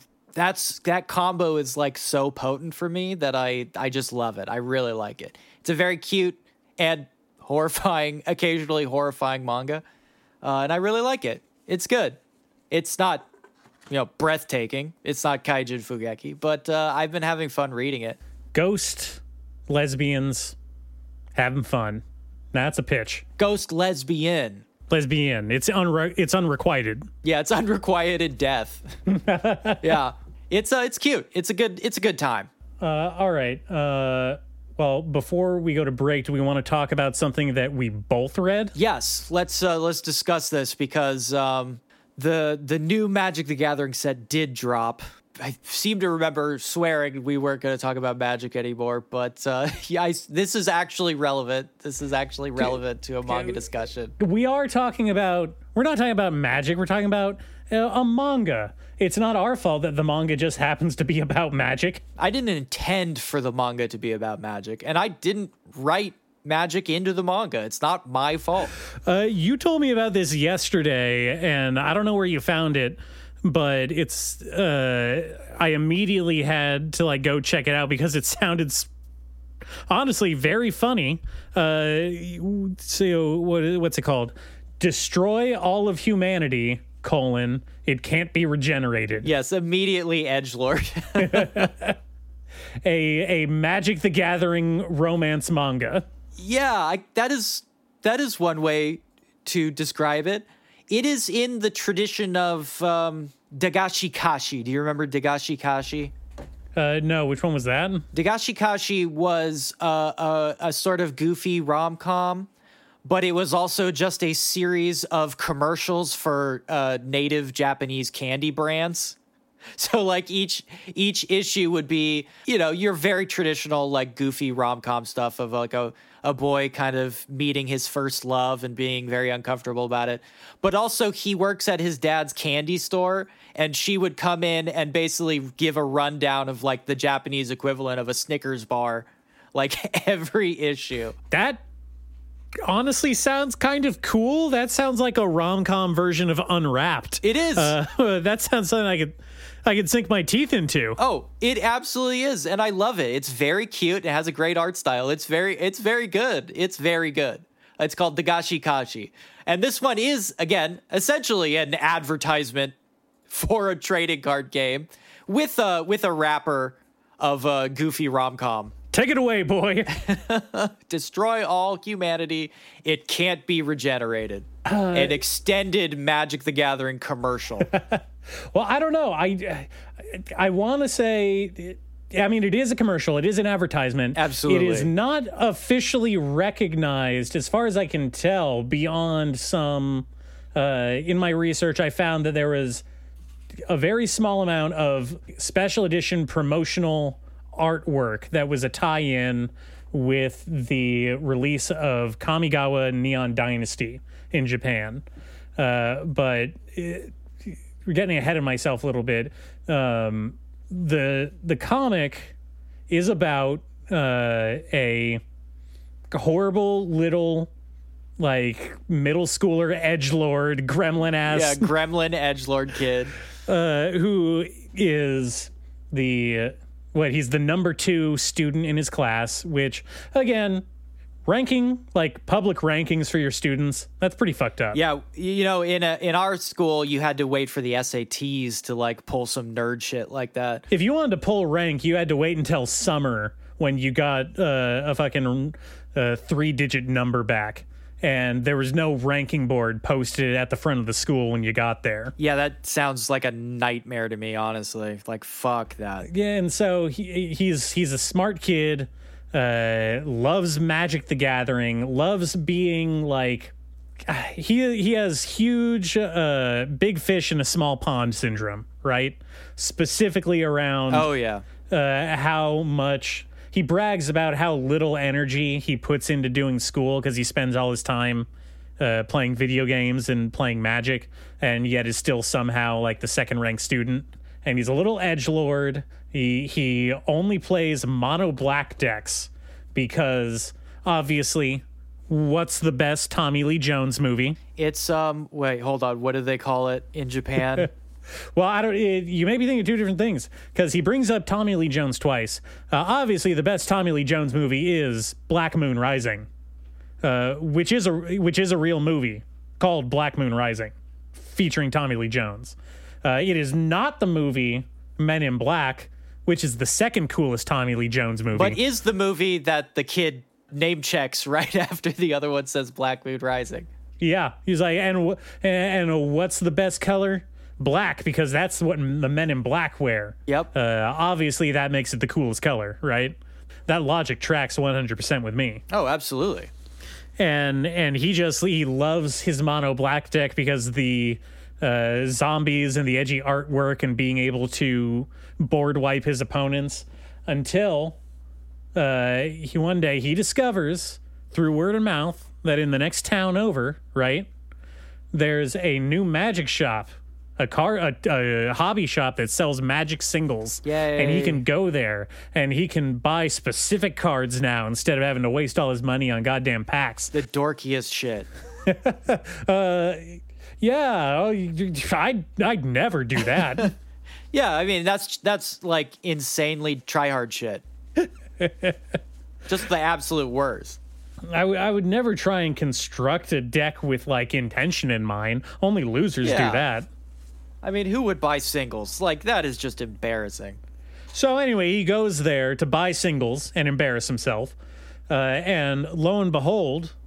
that combo is like so potent for me that I just love it. I really like it. It's a very cute and occasionally horrifying manga. And I really like it. It's good. It's not, breathtaking. It's not Kaijin Fugeki, but I've been having fun reading it. Ghost, lesbians, having fun. That's a pitch. Ghost lesbian. Lesbian. It's unrequited. Yeah, it's unrequited death. Yeah. It's cute. It's a good time. All right. Well, before we go to break, do we want to talk about something that we both read? Yes, let's discuss this because the new Magic the Gathering set did drop. I seem to remember swearing we weren't going to talk about Magic anymore, but this is actually relevant. This is actually relevant to a manga discussion. We're not talking about Magic. We're talking about a manga. It's not our fault that the manga just happens to be about magic. I didn't intend for the manga to be about magic, and I didn't write magic into the manga. It's not my fault. You told me about this yesterday, and I don't know where you found it, but it's I immediately had to go check it out because it sounded honestly very funny. So what's it called? Destroy all of humanity, it can't be regenerated. Yes, immediately edgelord. a Magic the Gathering romance manga. Yeah, that is one way to describe it. It is in the tradition of Dagashi Kashi. Do you remember Dagashi Kashi? No, which one was that? Dagashi Kashi was a sort of goofy rom-com, but it was also just a series of commercials for native Japanese candy brands. So like each issue would be, your very traditional like goofy rom-com stuff of like a boy kind of meeting his first love and being very uncomfortable about it. But also he works at his dad's candy store, and she would come in and basically give a rundown of like the Japanese equivalent of a Snickers bar, like every issue. That honestly sounds kind of cool. That sounds like a rom-com version of Unwrapped. It is. That sounds something I could sink my teeth into. Oh, it absolutely is, and I love it. It's very cute. It has a great art style. It's very good. It's very good. It's called Dagashi Kashi, and this one is again essentially an advertisement for a trading card game with a wrapper of a goofy rom-com. Take it away, boy. Destroy all humanity. It can't be regenerated. An extended Magic the Gathering commercial. Well, I don't know. I want to say, I mean, it is a commercial. It is an advertisement. Absolutely. It is not officially recognized, as far as I can tell, beyond some. In my research, I found that there was a very small amount of special edition promotional artwork that was a tie-in with the release of Kamigawa Neon Dynasty in Japan. But we're getting ahead of myself a little bit. The comic is about a horrible little like middle schooler edgelord gremlin ass. Yeah, gremlin edgelord kid. Who is he's the number 2 student in his class, which again, ranking, like public rankings for your students, that's pretty fucked up. Yeah, in our school, you had to wait for the SATs to like pull some nerd shit like that. If you wanted to pull rank, you had to wait until summer when you got a fucking 3-digit number back. And there was no ranking board posted at the front of the school when you got there. Yeah, that sounds like a nightmare to me, honestly. Like, fuck that. Yeah, and so he's a smart kid, loves Magic the Gathering, loves being like... He has huge big fish in a small pond syndrome, right? Specifically around... Oh, yeah. How much... He brags about how little energy he puts into doing school because he spends all his time playing video games and playing Magic, and yet is still somehow like the second-ranked student. And he's a little edgelord. He only plays mono black decks because obviously, what's the best Tommy Lee Jones movie? It's wait, hold on. What do they call it in Japan? Well, you may be thinking 2 different things because he brings up Tommy Lee Jones twice. Obviously, the best Tommy Lee Jones movie is Black Moon Rising, which is a real movie called Black Moon Rising, featuring Tommy Lee Jones. It is not the movie Men in Black, which is the second coolest Tommy Lee Jones movie. But is the movie that the kid name checks right after the other one says Black Moon Rising. Yeah, he's like, and what's the best color? Black, because that's what the Men in Black wear. Yep. Obviously, that makes it the coolest color, right? That logic tracks 100% with me. Oh, absolutely. And he loves his mono black deck because the zombies and the edgy artwork and being able to board wipe his opponents until one day he discovers through word of mouth that in the next town over, right, there's a new Magic shop. A hobby shop that sells Magic singles. Yay. And he can go there and he can buy specific cards now instead of having to waste all his money on goddamn packs. The dorkiest shit. Yeah, I'd never do that. Yeah, I mean that's like insanely try-hard shit. Just the absolute worst. I would never try and construct a deck with like intention in mind. Only losers do that. I mean, who would buy singles? Like, that is just embarrassing. So anyway, he goes there to buy singles and embarrass himself. And lo and behold,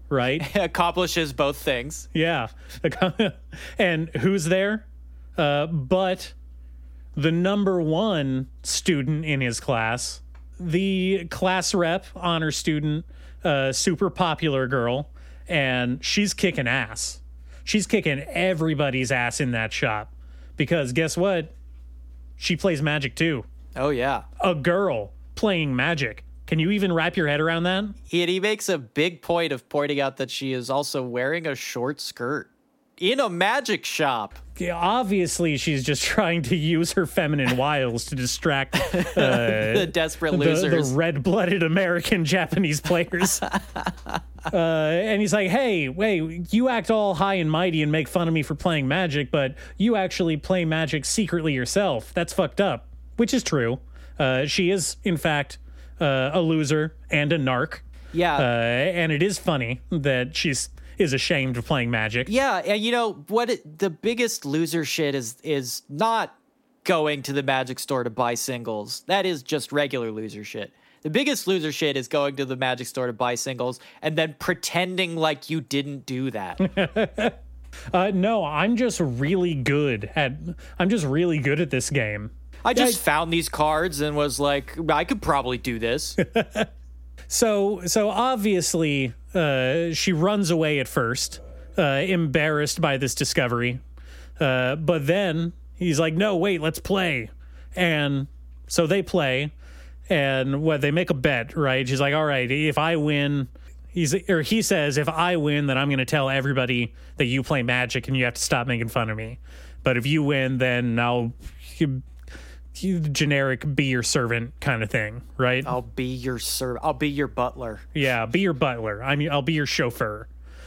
right? Accomplishes both things. Yeah. And who's there? But the number one student in his class, the class rep, honor student, super popular girl, and she's kicking ass. She's kicking everybody's ass in that shop because guess what? She plays Magic too. Oh, yeah. A girl playing Magic. Can you even wrap your head around that? He makes a big point of pointing out that she is also wearing a short skirt in a Magic shop. Yeah, obviously, she's just trying to use her feminine wiles to distract The desperate losers. the red-blooded American Japanese players. And he's like, hey, wait, you act all high and mighty and make fun of me for playing Magic, but you actually play Magic secretly yourself. That's fucked up, which is true. She is, in fact, a loser and a narc. Yeah. And it is funny that she's ashamed of playing Magic. Yeah, and you know what? The biggest loser shit is not going to the Magic store to buy singles. That is just regular loser shit. The biggest loser shit is going to the Magic store to buy singles and then pretending like you didn't do that. No, I'm just really good at this game. I just found these cards and was like, I could probably do this. So obviously, she runs away at first, embarrassed by this discovery. But then he's like, no, wait, let's play. And so they play, and they make a bet, right? She's like, all right, if I win, he says, if I win, then I'm going to tell everybody that you play Magic and you have to stop making fun of me. But if you win, then I'll generic be your servant kind of thing, right? I'll be your servant. I'll be your butler. Yeah, be your butler. I'll be your chauffeur.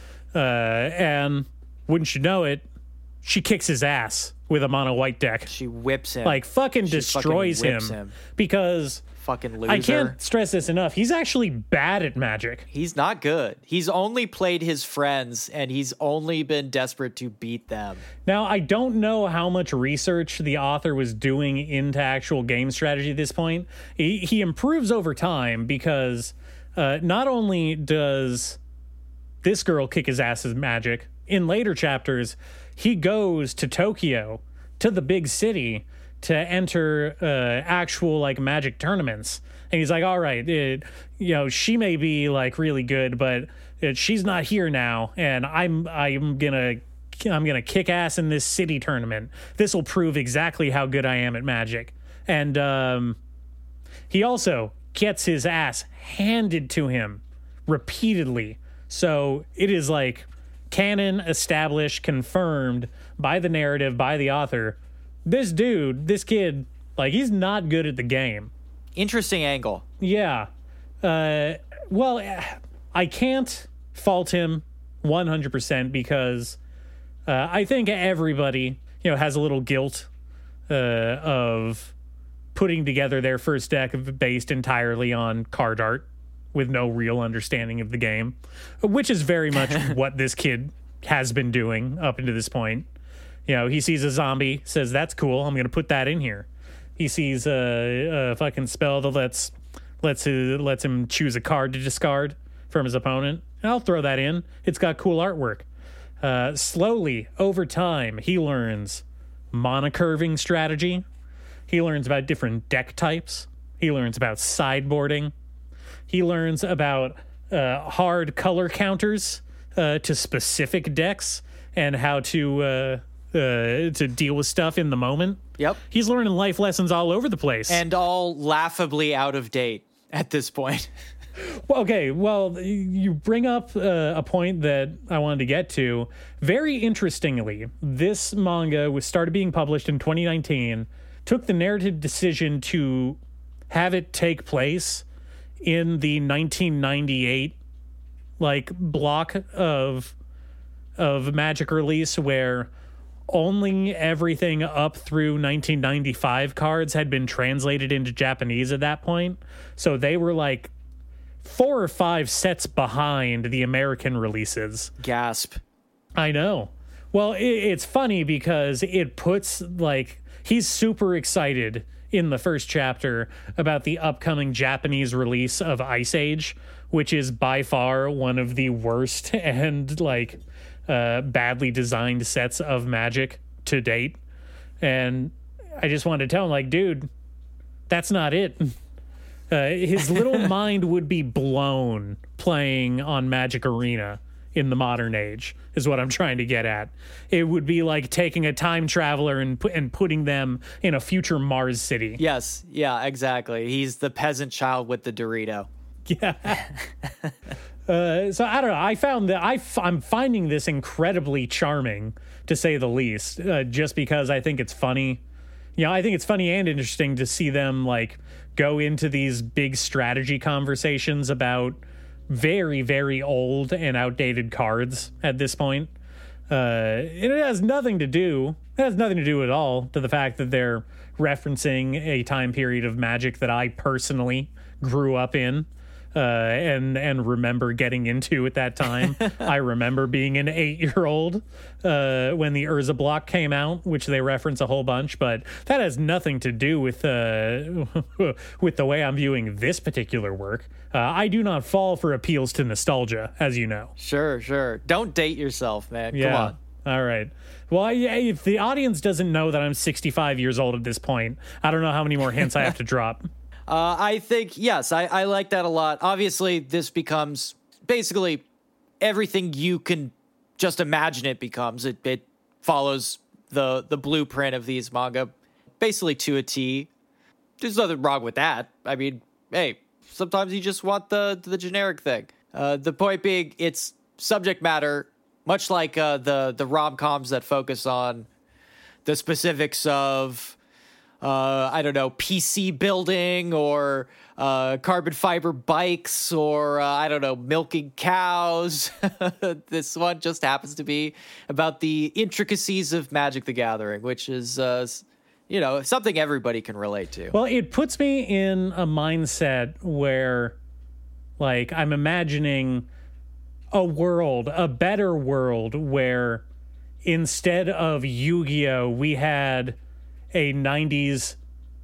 And wouldn't you know it, she kicks his ass with him on a white deck. She whips him. Like fucking destroys him. Because fucking loser. I can't stress this enough. He's actually bad at Magic. He's not good. He's only played his friends, and he's only been desperate to beat them. Now, I don't know how much research the author was doing into actual game strategy at this point. He improves over time because not only does this girl kick his ass at Magic, in later chapters, he goes to Tokyo, to the big city, to enter actual like Magic tournaments. And he's like, all right, she may be like really good, but she's not here now, and I'm gonna kick ass in this city tournament. This will prove exactly how good I am at Magic. And he also gets his ass handed to him repeatedly. So it is like canon established, confirmed by the narrative, by the author. This kid, like, he's not good at the game. Interesting angle. Yeah. Well, I can't fault him 100% because I think everybody, has a little guilt of putting together their first deck based entirely on card art with no real understanding of the game, which is very much what this kid has been doing up until this point. He sees a zombie, says, that's cool, I'm going to put that in here. He sees a fucking spell that lets him choose a card to discard from his opponent. I'll throw that in. It's got cool artwork. Slowly, over time, he learns monocurving strategy. He learns about different deck types. He learns about sideboarding. He learns about hard color counters to specific decks and how to deal with stuff in the moment. Yep. He's learning life lessons all over the place. And all laughably out of date at this point. Okay, well, you bring up a point that I wanted to get to. Very interestingly, this manga started being published in 2019, took the narrative decision to have it take place in the 1998 block of Magic release where only everything up through 1995 cards had been translated into Japanese at that point. So they were 4 or 5 sets behind the American releases. Gasp. I know. Well, it's funny because it puts he's super excited in the first chapter about the upcoming Japanese release of Ice Age, which is by far one of the worst and like badly designed sets of Magic to date. And I just wanted to tell him, like, dude, that's not it. His little mind would be blown playing on Magic Arena in the modern age, is what I'm trying to get at. It would be like taking a time traveler and putting them in a future Mars city. Yes, yeah, exactly. He's the peasant child with the Dorito. Yeah. So I don't know. I found that I'm finding this incredibly charming, to say the least, just because I think it's funny. You know, I think it's funny and interesting to see them like go into these big strategy conversations about very, very old and outdated cards at this point. It has nothing to do at all to the fact that they're referencing a time period of Magic that I personally grew up in. And remember getting into at that time. I remember being an 8-year-old when the Urza block came out, which they reference a whole bunch, but that has nothing to do with with the way I'm viewing this particular work. I do not fall for appeals to nostalgia, as you know. Sure. Don't date yourself, man. Yeah. Come on. All right. Well, if the audience doesn't know that I'm 65 years old at this point, I don't know how many more hints I have to drop. I think, yes, I like that a lot. Obviously, this becomes basically everything you can just imagine it becomes. It follows the blueprint of these manga basically to a T. There's nothing wrong with that. I mean, hey, sometimes you just want the generic thing. The point being, it's subject matter, much like the rom-coms that focus on the specifics of I don't know, PC building or carbon fiber bikes or, I don't know, milking cows. This one just happens to be about the intricacies of Magic the Gathering, which is, something everybody can relate to. Well, it puts me in a mindset where, like, I'm imagining a better world where instead of Yu-Gi-Oh, we had a 90s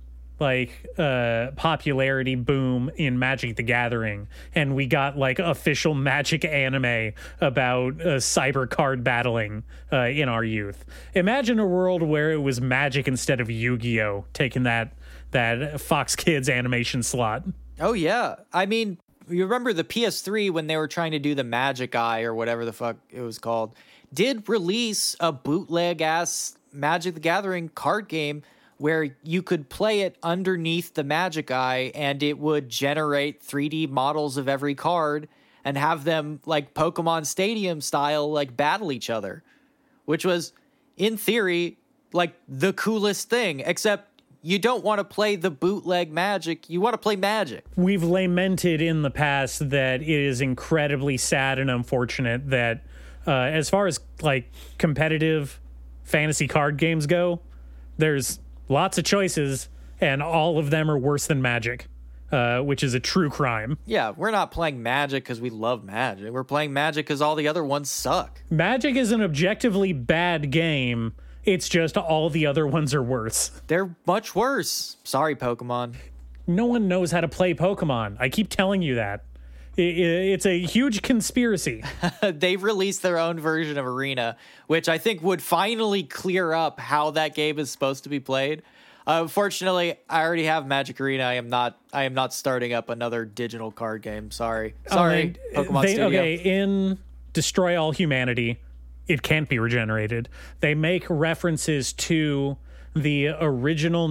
popularity boom in Magic the Gathering, and we got like official Magic anime about cyber card battling in our youth. Imagine a world where it was Magic instead of Yu-Gi-Oh taking that Fox Kids animation slot. Oh yeah, I mean, you remember the PS3 when they were trying to do the Magic Eye or whatever the fuck it was called, did release a bootleg ass Magic the Gathering card game where you could play it underneath the Magic Eye and it would generate 3D models of every card and have them like Pokemon Stadium style like battle each other, which was in theory like the coolest thing, except you don't want to play the bootleg Magic, you want to play Magic. We've lamented in the past that it is incredibly sad and unfortunate that as far as like competitive fantasy card games go, there's lots of choices and all of them are worse than Magic, which is a true crime. Yeah, we're not playing Magic because we love Magic. We're playing Magic because all the other ones suck. Magic is an objectively bad game. It's just all the other ones are worse. They're much worse. Sorry, Pokemon. No one knows how to play Pokemon. I keep telling you that. It's a huge conspiracy. They've released their own version of Arena, which I think would finally clear up how that game is supposed to be played. Fortunately, I already have Magic Arena. I am not starting up another digital card game. Sorry, Pokemon Studio. Okay, in Destroy All Humanity, it can't be regenerated. They make references to the original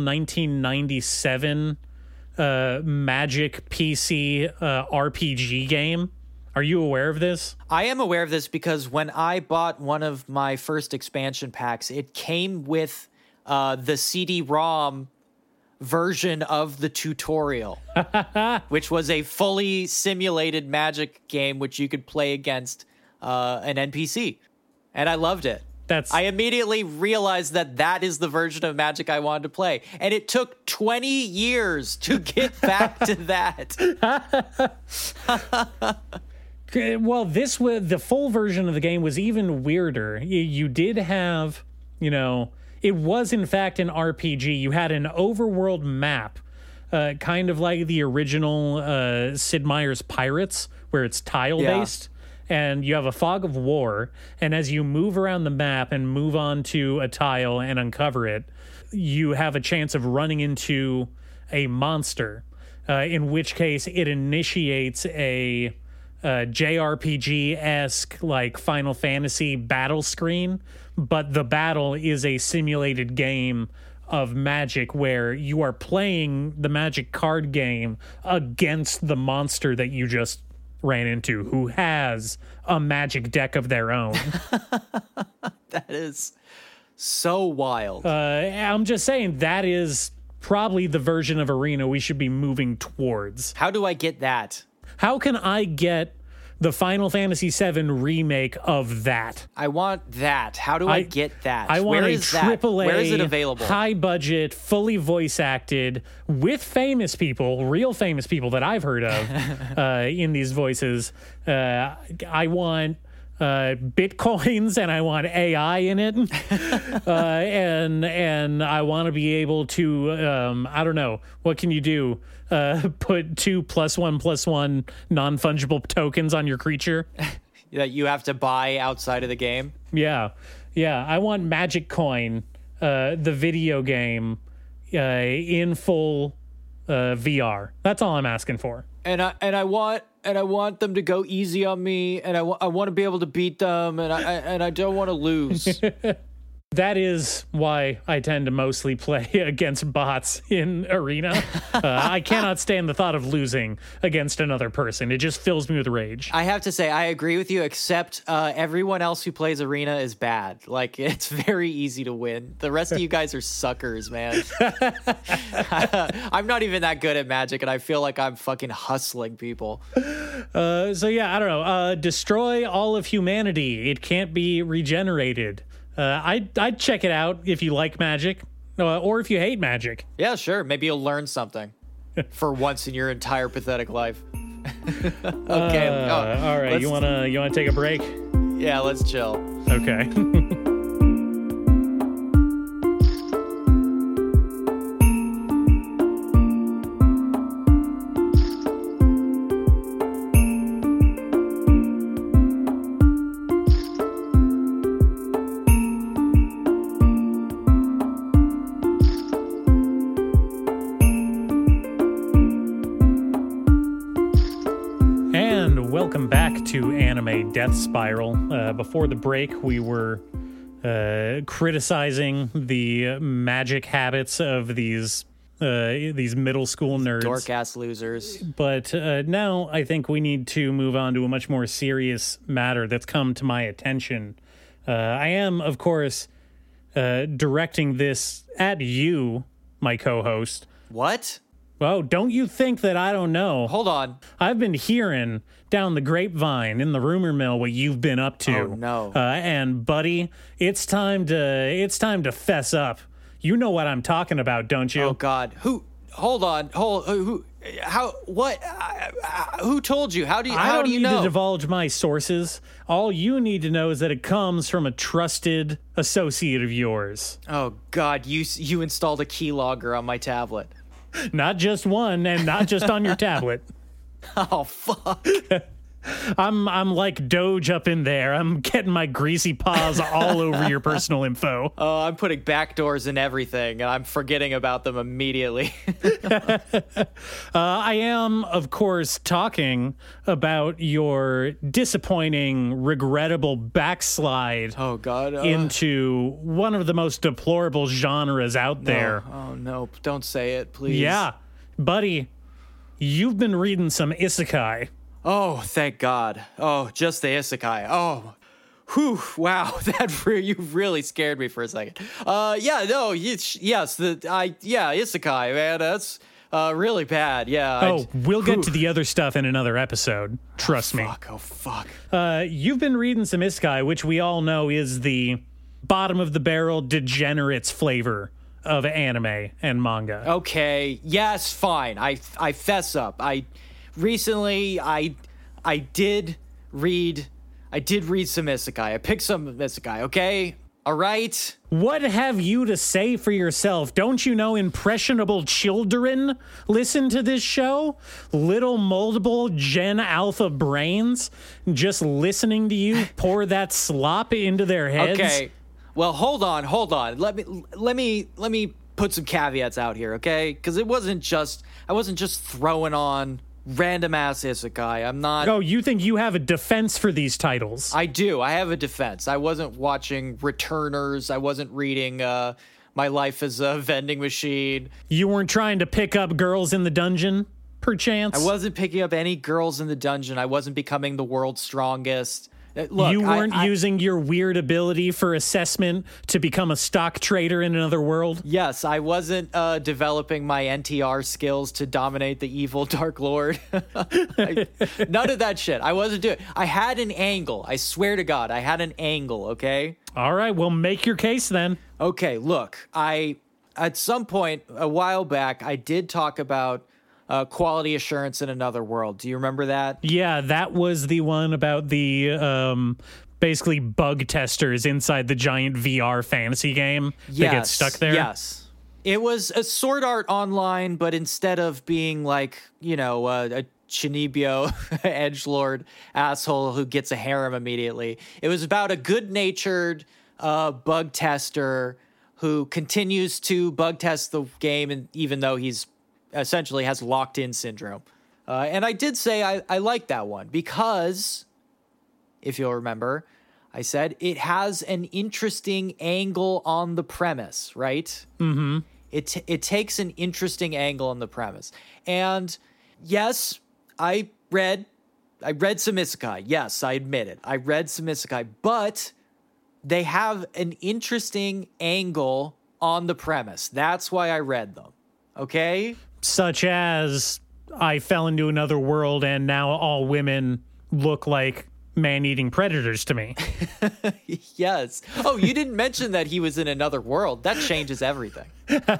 1997 Magic PC RPG game. Are you aware of this? I am aware of this because when I bought one of my first expansion packs, it came with the CD-ROM version of the tutorial, which was a fully simulated Magic game which you could play against an NPC. And I loved it. I immediately realized that is the version of Magic I wanted to play. And it took 20 years to get back to that. Well, the full version of the game was even weirder. You did have, it was in fact an RPG. You had an overworld map, kind of like the original Sid Meier's Pirates, where it's tile-based. And you have a fog of war, and as you move around the map and move on to a tile and uncover it, you have a chance of running into a monster, in which case it initiates a JRPG-esque, like Final Fantasy battle screen, but the battle is a simulated game of Magic where you are playing the Magic card game against the monster that you just ran into, who has a Magic deck of their own. That is so wild. I'm just saying that is probably the version of Arena we should be moving towards. How do I get that? How can I get the Final Fantasy VII remake of that? I want that. How do I get that? I want Where a is that? AAA, Where is it available? high budget, fully voice acted, with famous people, real famous people that I've heard of in these voices. I want bitcoins and I want AI in it, and I want to be able to I don't know, what can you do? Put 2 +1/+1 non-fungible tokens on your creature that you have to buy outside of the game. Yeah. I want Magic Coin, the video game, in full VR. That's all I'm asking for. And I want them to go easy on me, and I want to be able to beat them, and I don't want to lose. That is why I tend to mostly play against bots in Arena. I cannot stand the thought of losing against another person. It just fills me with rage. I have to say, I agree with you, except everyone else who plays Arena is bad. Like, it's very easy to win. The rest of you guys are suckers, man. I'm not even that good at Magic, and I feel like I'm fucking hustling people. So yeah, I don't know. Destroy all of humanity. It can't be regenerated. I'd check it out if you like Magic, or if you hate Magic. Yeah, sure. Maybe you'll learn something for once in your entire pathetic life. Okay. All right. You wanna take a break? Yeah, let's chill. Okay. Welcome back to Anime Death Spiral. Before the break, we were criticizing the magic habits of these middle school nerds. Dork-ass losers. But now I think we need to move on to a much more serious matter that's come to my attention. I am, of course, directing this at you, my co-host. What? Oh, don't you think that I don't know? Hold on. I've been hearing down the grapevine in the rumor mill what you've been up to. Oh, no. And buddy, it's time to fess up. You know what I'm talking about, don't you? Oh God. Who? Hold on. Who? How? What? Who told you? How do you know? I don't need to divulge my sources. All you need to know is that it comes from a trusted associate of yours. Oh God, you installed a keylogger on my tablet. Not just one, and not just on your tablet. Oh, fuck. I'm like Doge up in there. I'm getting my greasy paws all over your personal info. Oh, I'm putting backdoors in everything, and I'm forgetting about them immediately. I am, of course, talking about your disappointing, regrettable backslide. Oh, God. Into one of the most deplorable genres out there. Oh, no. Don't say it, please. Yeah. Buddy, you've been reading some isekai. Oh, thank God. Oh, just the isekai. Oh, whew, wow. You really scared me for a second. Isekai, man. That's really bad. Yeah. We'll get to the other stuff in another episode. Trust me. Oh, fuck. You've been reading some isekai, which we all know is the bottom of the barrel degenerates flavor of anime and manga. Okay. Yes, fine. I fess up. Recently, I did read some isekai. I picked some isekai, okay? All right. What have you to say for yourself? Don't you know impressionable children listen to this show? Little moldable Gen Alpha brains just listening to you pour that slop into their heads? Okay. Well, hold on. Let me put some caveats out here, okay? Because I wasn't just throwing on random ass isekai. I'm not. Oh, you think you have a defense for these titles? I do. I have a defense. I wasn't watching Returners. I wasn't reading My Life as a Vending Machine. You weren't trying to pick up girls in the dungeon, perchance? I wasn't picking up any girls in the dungeon. I wasn't becoming the world's strongest. Look, you weren't using your weird ability for assessment to become a stock trader in another world? Yes, I wasn't developing my NTR skills to dominate the evil Dark Lord. None of that shit. I wasn't doing. I had an angle. I swear to God, I had an angle, okay? All right, well, make your case then. Okay, look, at some point a while back, I did talk about quality assurance in another world. Do you remember that? Yeah, that was the one about the basically bug testers inside the giant VR fantasy game that get stuck there. Yes. It was a Sword Art Online, but instead of being like, a Chinibyo edgelord asshole who gets a harem immediately, it was about a good-natured bug tester who continues to bug test the game, and even though he's essentially has locked-in syndrome. And I did say I like that one because, if you'll remember, I said it has an interesting angle on the premise, right? Mm-hmm. It takes an interesting angle on the premise. And yes, I read some isekai. Yes, I admit it. I read some isekai, but they have an interesting angle on the premise. That's why I read them. Okay? Such as I fell into another world and now all women look like man-eating predators to me. Yes. Oh, you didn't mention that he was in another world. That changes everything.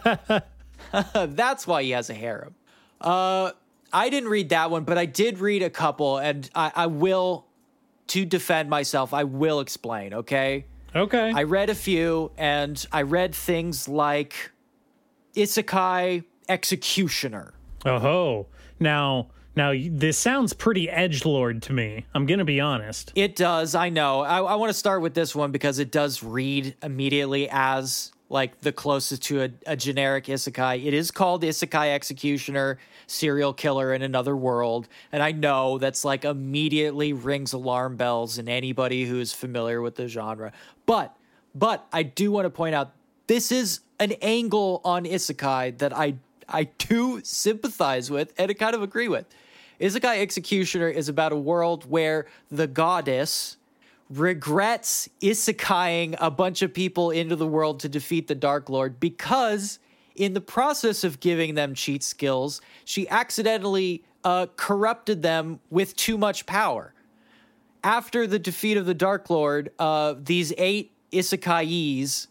That's why he has a harem. I didn't read that one, but I did read a couple, and I will, to defend myself, I will explain, okay? Okay. I read a few, and I read things like Isekai Executioner. Oh, now this sounds pretty edgelord to me. I'm gonna be honest. It does, I know. I want to start with this one because it does read immediately as like the closest to a generic isekai. It is called Isekai Executioner, Serial Killer in Another World, and I know that's like immediately rings alarm bells in anybody who's familiar with the genre. But I do want to point out this is an angle on isekai that I do sympathize with and I kind of agree with. Isekai Executioner is about a world where the goddess regrets isekaiing a bunch of people into the world to defeat the Dark Lord because in the process of giving them cheat skills, she accidentally corrupted them with too much power. After the defeat of the Dark Lord, these 8 isekaiers,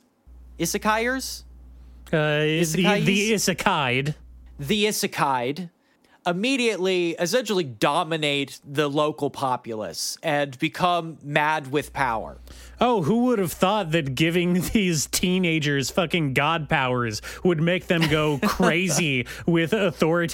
the isekai'd immediately essentially dominate the local populace and become mad with power. Oh, who would have thought that giving these teenagers fucking god powers would make them go crazy with their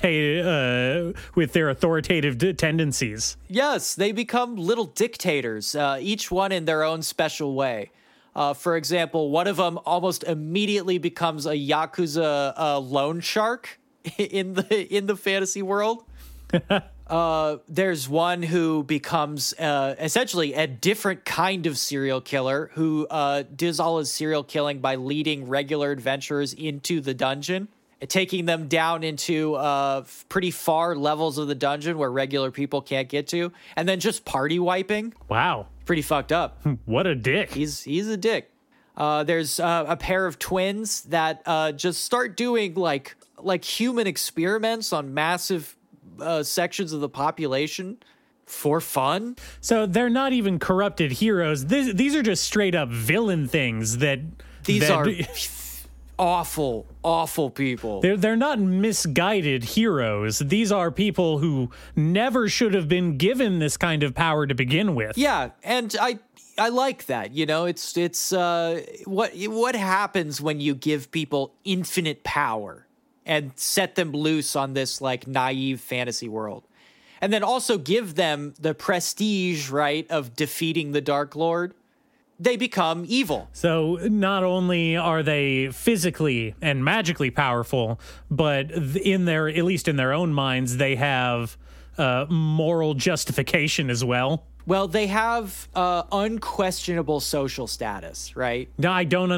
authoritative tendencies? Yes, they become little dictators, each one in their own special way. For example, one of them almost immediately becomes a Yakuza loan shark in the fantasy world. There's one who becomes essentially a different kind of serial killer who does all his serial killing by leading regular adventurers into the dungeon, taking them down into pretty far levels of the dungeon where regular people can't get to, and then just party wiping. Wow. Pretty fucked up. What a dick. He's a dick. There's a pair of twins that just start doing like human experiments on massive sections of the population for fun. So they're not even corrupted heroes. These are just straight up villain things that are awful, awful people. They're not misguided heroes. These are people who never should have been given this kind of power to begin with. Yeah, and I like that. You know, it's what happens when you give people infinite power and set them loose on this like naive fantasy world. And then also give them the prestige, right, of defeating the Dark Lord. They become evil. So not only are they physically and magically powerful, but in their, at least in their own minds, they have moral justification as well. Well, they have unquestionable social status, right? No, I don't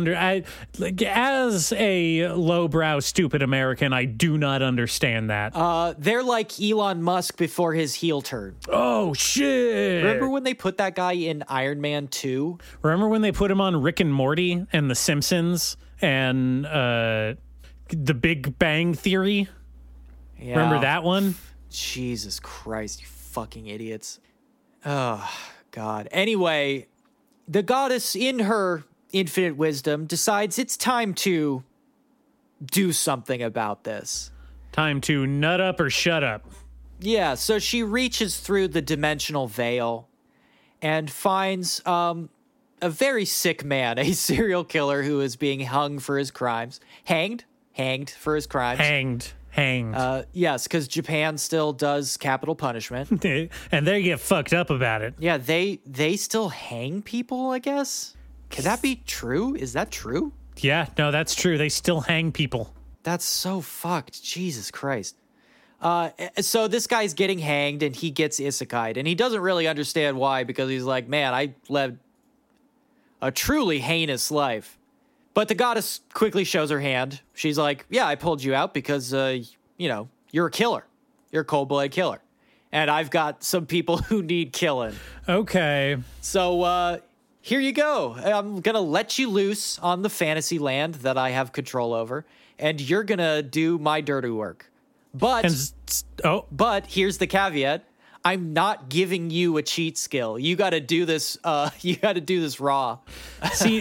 as a lowbrow, stupid American, I do not understand that. They're like Elon Musk before his heel turn. Oh, shit. Remember when they put that guy in Iron Man 2? Remember when they put him on Rick and Morty and The Simpsons and The Big Bang Theory? Yeah. Remember that one? Jesus Christ, you fucking idiots. Oh, God. Anyway, the goddess, in her infinite wisdom, decides it's time to do something about this. Time to nut up or shut up. Yeah, so she reaches through the dimensional veil and finds a very sick man, a serial killer who is being hung for his crimes. Hanged for his crimes. Hanged. Yes, because Japan still does capital punishment. And they get fucked up about it. Yeah, they still hang people, I guess. Can that be true? Is that true? Yeah, no, that's true. They still hang people. That's so fucked. Jesus Christ. So this guy's getting hanged and he gets isekai'd, and he doesn't really understand why, because he's like, man, I led a truly heinous life. But the goddess quickly shows her hand. She's like, yeah, I pulled you out because, you're a killer. You're a cold-blooded killer. And I've got some people who need killing. Okay. So, here you go. I'm going to let you loose on the fantasy land that I have control over, and you're going to do my dirty work. But here's the caveat. I'm not giving you a cheat skill. You got to do this. You got to do this raw. See,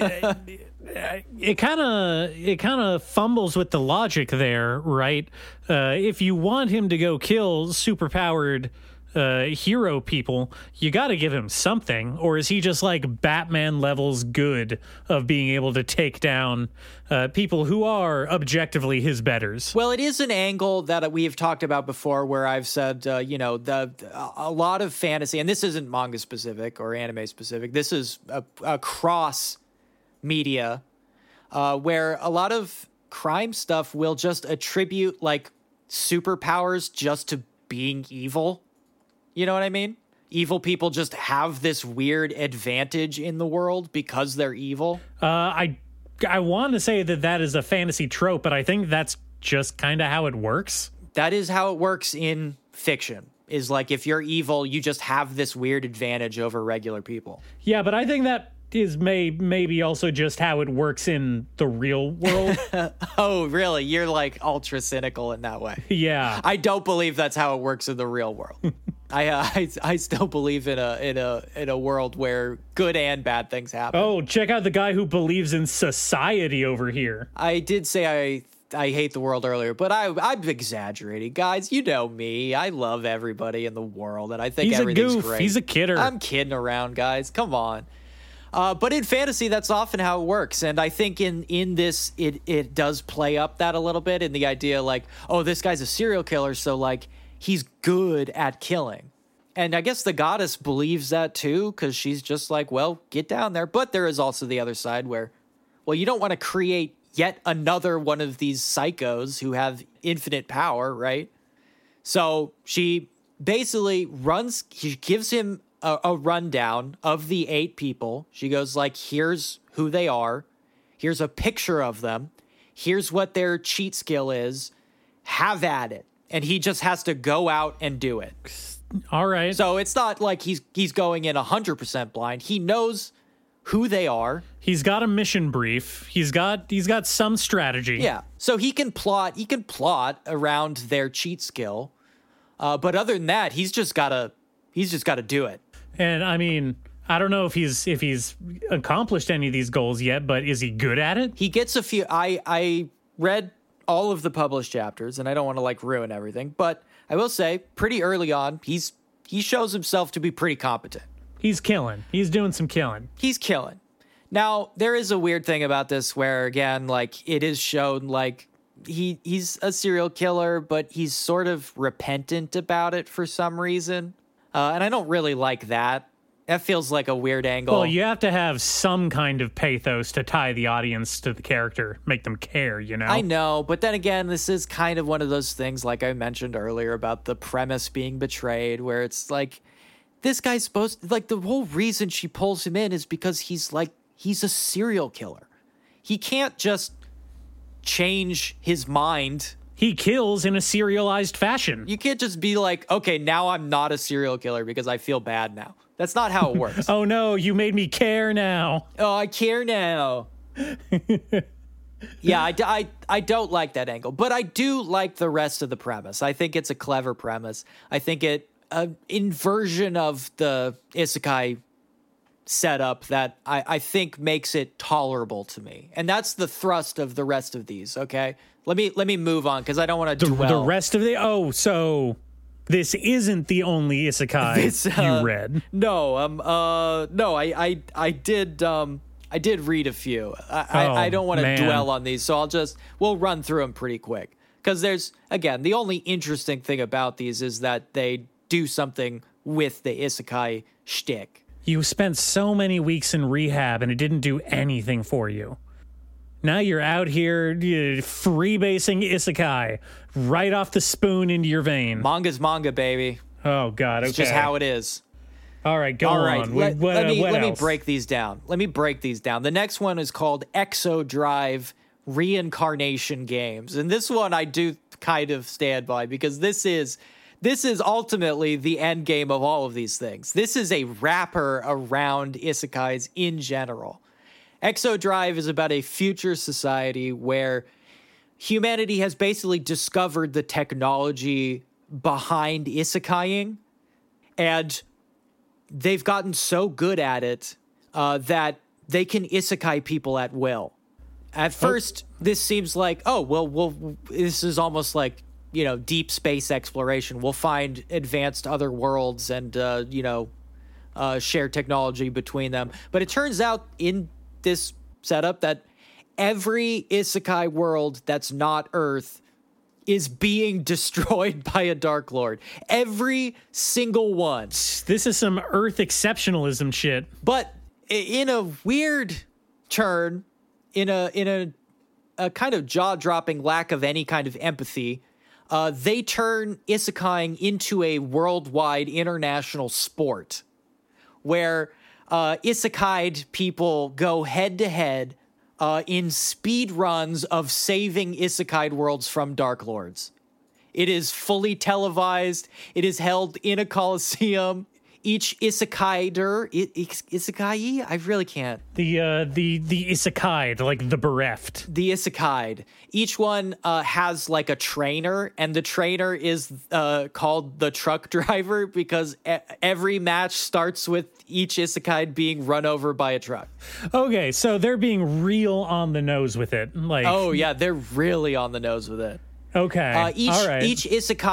it kind of fumbles with the logic there, right? If you want him to go kill superpowered hero people, you got to give him something. Or is he just like Batman levels good of being able to take down people who are objectively his betters? Well, it is an angle that we have talked about before, where I've said, a lot of fantasy, and this isn't manga specific or anime specific. This is a cross media, where a lot of crime stuff will just attribute like superpowers just to being evil. You know what I mean? Evil people just have this weird advantage in the world because they're evil. I want to say that is a fantasy trope, but I think that's just kind of how it works. That is how it works in fiction. Is like, if you're evil, you just have this weird advantage over regular people. Yeah, but I think that is maybe also just how it works in the real world. Oh, really? You're like ultra cynical in that way. Yeah. I don't believe that's how it works in the real world. I still believe in a world where good and bad things happen. Oh, check out the guy who believes in society over here. I did say I hate the world earlier, but I'm exaggerating. Guys, you know me. I love everybody in the world, and I think everything's great. He's a kidder. I'm kidding around, guys. Come on. But in fantasy, that's often how it works. And I think in this, it does play up that a little bit, in the idea like, oh, this guy's a serial killer, so like he's good at killing. And I guess the goddess believes that too, because she's just like, well, get down there. But there is also the other side where, well, you don't want to create yet another one of these psychos who have infinite power, right? So she basically she gives him a rundown of the 8 people. She goes like, here's who they are. Here's a picture of them. Here's what their cheat skill is. Have at it. And he just has to go out and do it. All right. So it's not like he's going in 100% blind. He knows who they are. He's got a mission brief. He's got some strategy. Yeah. So he can plot around their cheat skill. But other than that, he's just got to do it. And I mean, I don't know if he's accomplished any of these goals yet, but is he good at it? He gets a few. I read all of the published chapters, and I don't want to like ruin everything, but I will say pretty early on, he shows himself to be pretty competent. He's killing. He's doing some killing. He's killing. Now, there is a weird thing about this where, again, like, it is shown, like, he's a serial killer, but he's sort of repentant about it for some reason. And I don't really like that. That feels like a weird angle. Well, you have to have some kind of pathos to tie the audience to the character, make them care, you know? I know, but then again, this is kind of one of those things, like I mentioned earlier, about the premise being betrayed, where it's like, this guy's supposed, like, the whole reason she pulls him in is because he's a serial killer. He can't just change his mind. He kills in a serialized fashion. You can't just be like, okay, now I'm not a serial killer because I feel bad now. That's not how it works. Oh no, you made me care now. Oh, I care now. Yeah, I don't like that angle, but I do like the rest of the premise. I think it's a clever premise. I think inversion of the isekai setup that I think makes it tolerable to me. And that's the thrust of the rest of these, okay? Let me move on because I don't want to dwell. The rest of so this isn't the only isekai you read. No, I did read a few. I don't want to dwell on these, so we'll run through them pretty quick. Because there's, again, the only interesting thing about these is that they do something with the isekai shtick. You spent so many weeks in rehab and it didn't do anything for you. Now you're out here freebasing isekai right off the spoon into your vein. Manga's manga, baby. Oh, God. Okay. It's just how it is. All right, go on. Let me break these down. The next one is called Exodrive Reincarnation Games. And this one I do kind of stand by because this is ultimately the end game of all of these things. This is a wrapper around isekais in general. Exodrive is about a future society where humanity has basically discovered the technology behind isekaiing, and they've gotten so good at it that they can isekai people at will. At first, this seems like, this is almost like, deep space exploration. We'll find advanced other worlds and, share technology between them. But it turns out in this setup that every isekai world that's not Earth is being destroyed by a Dark Lord. Every single one. This is some Earth exceptionalism shit. But in a weird turn, in a kind of jaw-dropping lack of any kind of empathy, they turn isekaiing into a worldwide international sport where isekai'd people go head-to-head in speed runs of saving isekai'd worlds from Dark Lords. It is fully televised. It is held in a coliseum. Each isekai'der, isekai? I really can't. The isekai'd, like the bereft. The isekai'd. Each one has like a trainer, and the trainer is called the truck driver because every match starts with each isekai'd being run over by a truck. Okay, so they're being real on the nose with it. Like, oh yeah, they're really on the nose with it. Okay, all right. Each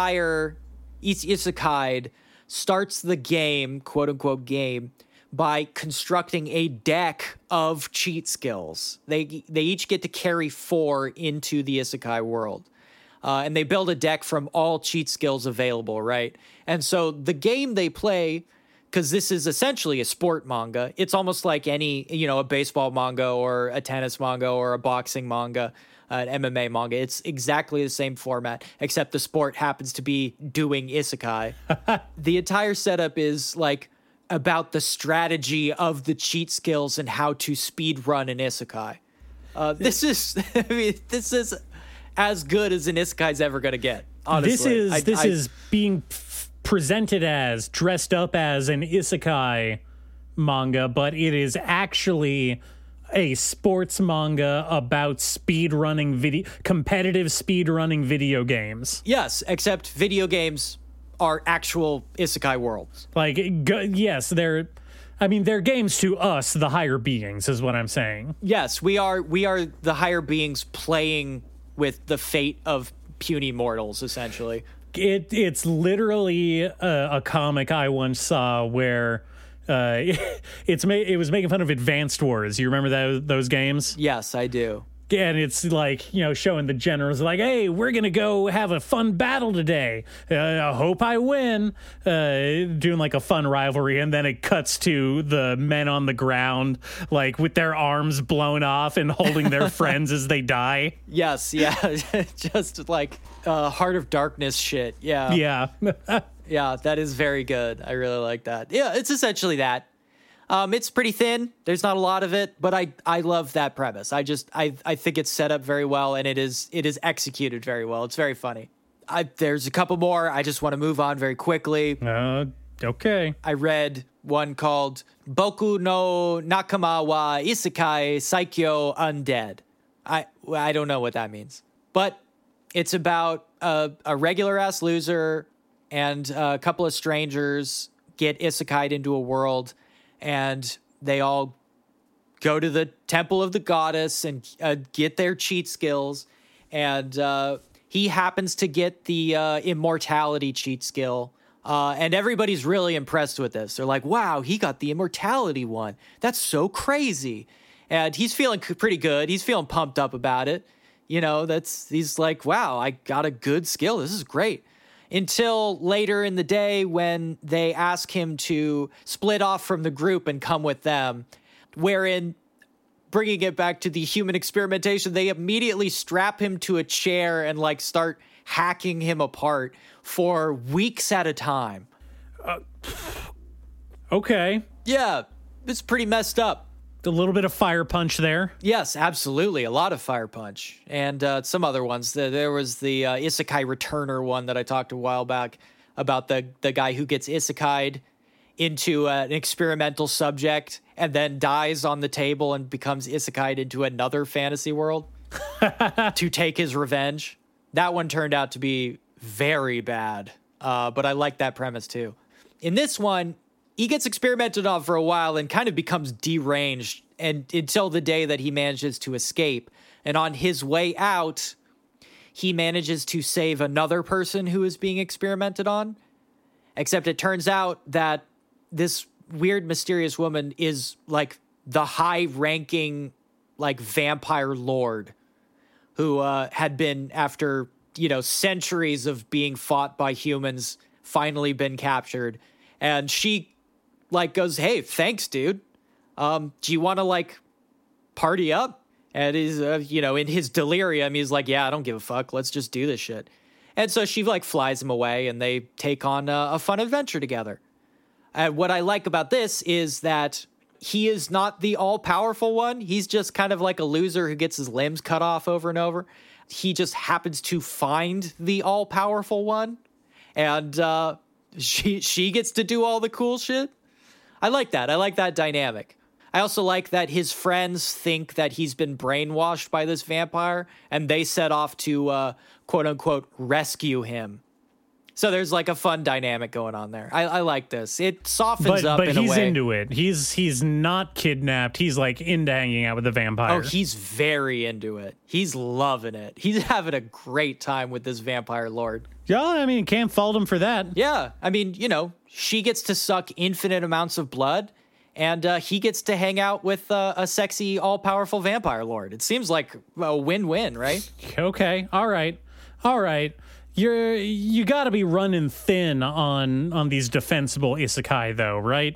isekai'd starts the game, quote unquote game, by constructing a deck of cheat skills. They each get to carry 4 into the isekai world. And they build a deck from all cheat skills available, right? And so the game they play, because this is essentially a sport manga, it's almost like any, a baseball manga or a tennis manga or a boxing manga, an MMA manga. It's exactly the same format, except the sport happens to be doing isekai. The entire setup is like about the strategy of the cheat skills and how to speed run an isekai. This is as good as an isekai's ever going to get. Honestly, this is being presented as, dressed up as an isekai manga, but it is actually a sports manga about competitive speedrunning video games. Yes, except video games are actual isekai worlds. Like, yes, they're... I mean, they're games to us, the higher beings, is what I'm saying. Yes, we are the higher beings playing with the fate of puny mortals, essentially. It's literally a comic I once saw where it was making fun of Advanced Wars. You remember those games? Yes, I do. And it's like, showing the generals like, hey, we're going to go have a fun battle today. I hope I win. Doing like a fun rivalry. And then it cuts to the men on the ground, like with their arms blown off and holding their friends as they die. Yes, yeah. Just like Heart of Darkness shit. Yeah. Yeah. Yeah, that is very good. I really like that. Yeah, it's essentially that. It's pretty thin. There's not a lot of it, but I love that premise. I think it's set up very well, and it is executed very well. It's very funny. There's a couple more. I just want to move on very quickly. Okay. I read one called Boku no Nakama wa Isekai Saikyo Undead. I don't know what that means, but it's about a regular ass loser and a couple of strangers get isekai'd into a world. And they all go to the temple of the goddess and get their cheat skills. And he happens to get the immortality cheat skill. And everybody's really impressed with this. They're like, wow, he got the immortality one. That's so crazy. And he's feeling pretty good. He's feeling pumped up about it. He's like, wow, I got a good skill. This is great. Until later in the day when they ask him to split off from the group and come with them, wherein, bringing it back to the human experimentation, they immediately strap him to a chair and like start hacking him apart for weeks at a time. Okay. Yeah, it's pretty messed up. A little bit of fire punch there. Yes, absolutely. A lot of fire punch. And some other ones. There was the Isekai Returner one that I talked a while back about the guy who gets isekai'd into an experimental subject and then dies on the table and becomes isekai'd into another fantasy world to take his revenge. That one turned out to be very bad, but I like that premise too. In this one, he gets experimented on for a while and kind of becomes deranged until the day that he manages to escape. And on his way out, he manages to save another person who is being experimented on. Except it turns out that this weird, mysterious woman is like the high-ranking, like, vampire lord who had been, after, centuries of being fought by humans, finally been captured. And she goes, hey, thanks, dude. Do you want to, party up? And he's, in his delirium, he's like, yeah, I don't give a fuck. Let's just do this shit. And so she, flies him away, and they take on a fun adventure together. And what I like about this is that he is not the all-powerful one. He's just kind of like a loser who gets his limbs cut off over and over. He just happens to find the all-powerful one. And she gets to do all the cool shit. I like that. I like that dynamic. I also like that his friends think that he's been brainwashed by this vampire, and they set off to, quote-unquote, rescue him. So there's, a fun dynamic going on there. I like this. It softens up in a way. But he's into it. He's not kidnapped. He's, into hanging out with the vampire. Oh, he's very into it. He's loving it. He's having a great time with this vampire lord. Yeah, I mean, can't fault him for that. Yeah, I mean, she gets to suck infinite amounts of blood, and he gets to hang out with a sexy, all-powerful vampire lord. It seems like a win-win, right? Okay, all right. You got to be running thin on these defensible isekai, though, right?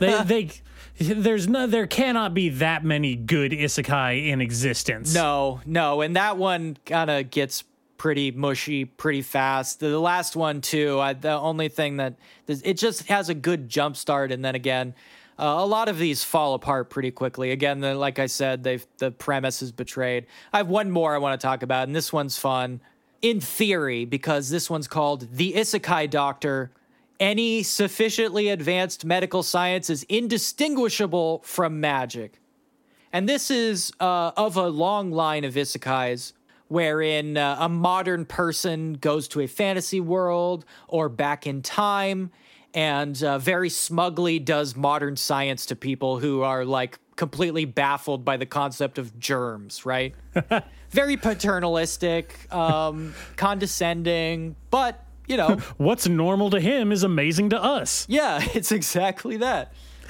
There cannot be that many good isekai in existence. No, and that one kind of gets pretty mushy pretty fast. The last one too, the only thing that it just has a good jump start, and then again, a lot of these fall apart pretty quickly. Again, like I said, the premise is betrayed. I have one more I want to talk about, and this one's fun in theory because this one's called The Isekai Doctor. Any sufficiently advanced medical science is indistinguishable from magic. And this is of a long line of isekais wherein a modern person goes to a fantasy world or back in time, and very smugly does modern science to people who are like completely baffled by the concept of germs, right? Very paternalistic, condescending, but, you know. What's normal to him is amazing to us. Yeah, it's exactly that.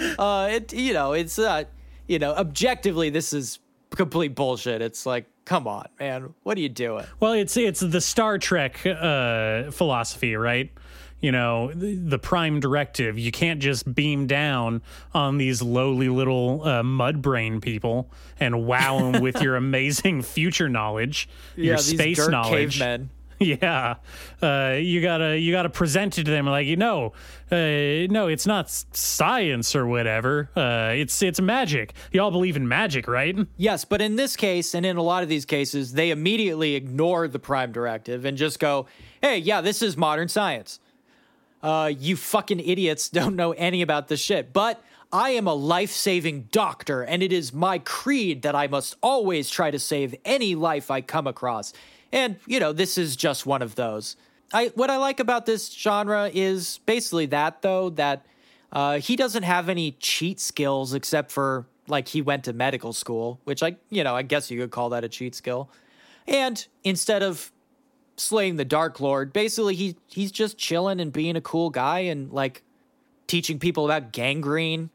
Objectively, this is complete bullshit. It's like, come on, man, what are you doing? Well, it's the Star Trek philosophy, right? You know, the prime directive. You can't just beam down on these lowly little mud brain people and wow them with your amazing future knowledge, your these space dirt knowledge. Cavemen. Yeah, you gotta present it to them like, no, it's not science or whatever. It's magic. Y'all believe in magic, right? Yes, but in this case, and in a lot of these cases, they immediately ignore the prime directive and just go, "Hey, yeah, this is modern science. You fucking idiots don't know any about this shit." But I am a life-saving doctor, and it is my creed that I must always try to save any life I come across. And, you know, this is just one of those. What I like about this genre is basically that, though, that he doesn't have any cheat skills except for, like, he went to medical school, which I guess you could call that a cheat skill. And instead of slaying the Dark Lord, basically he's just chilling and being a cool guy and, like, teaching people about gangrene,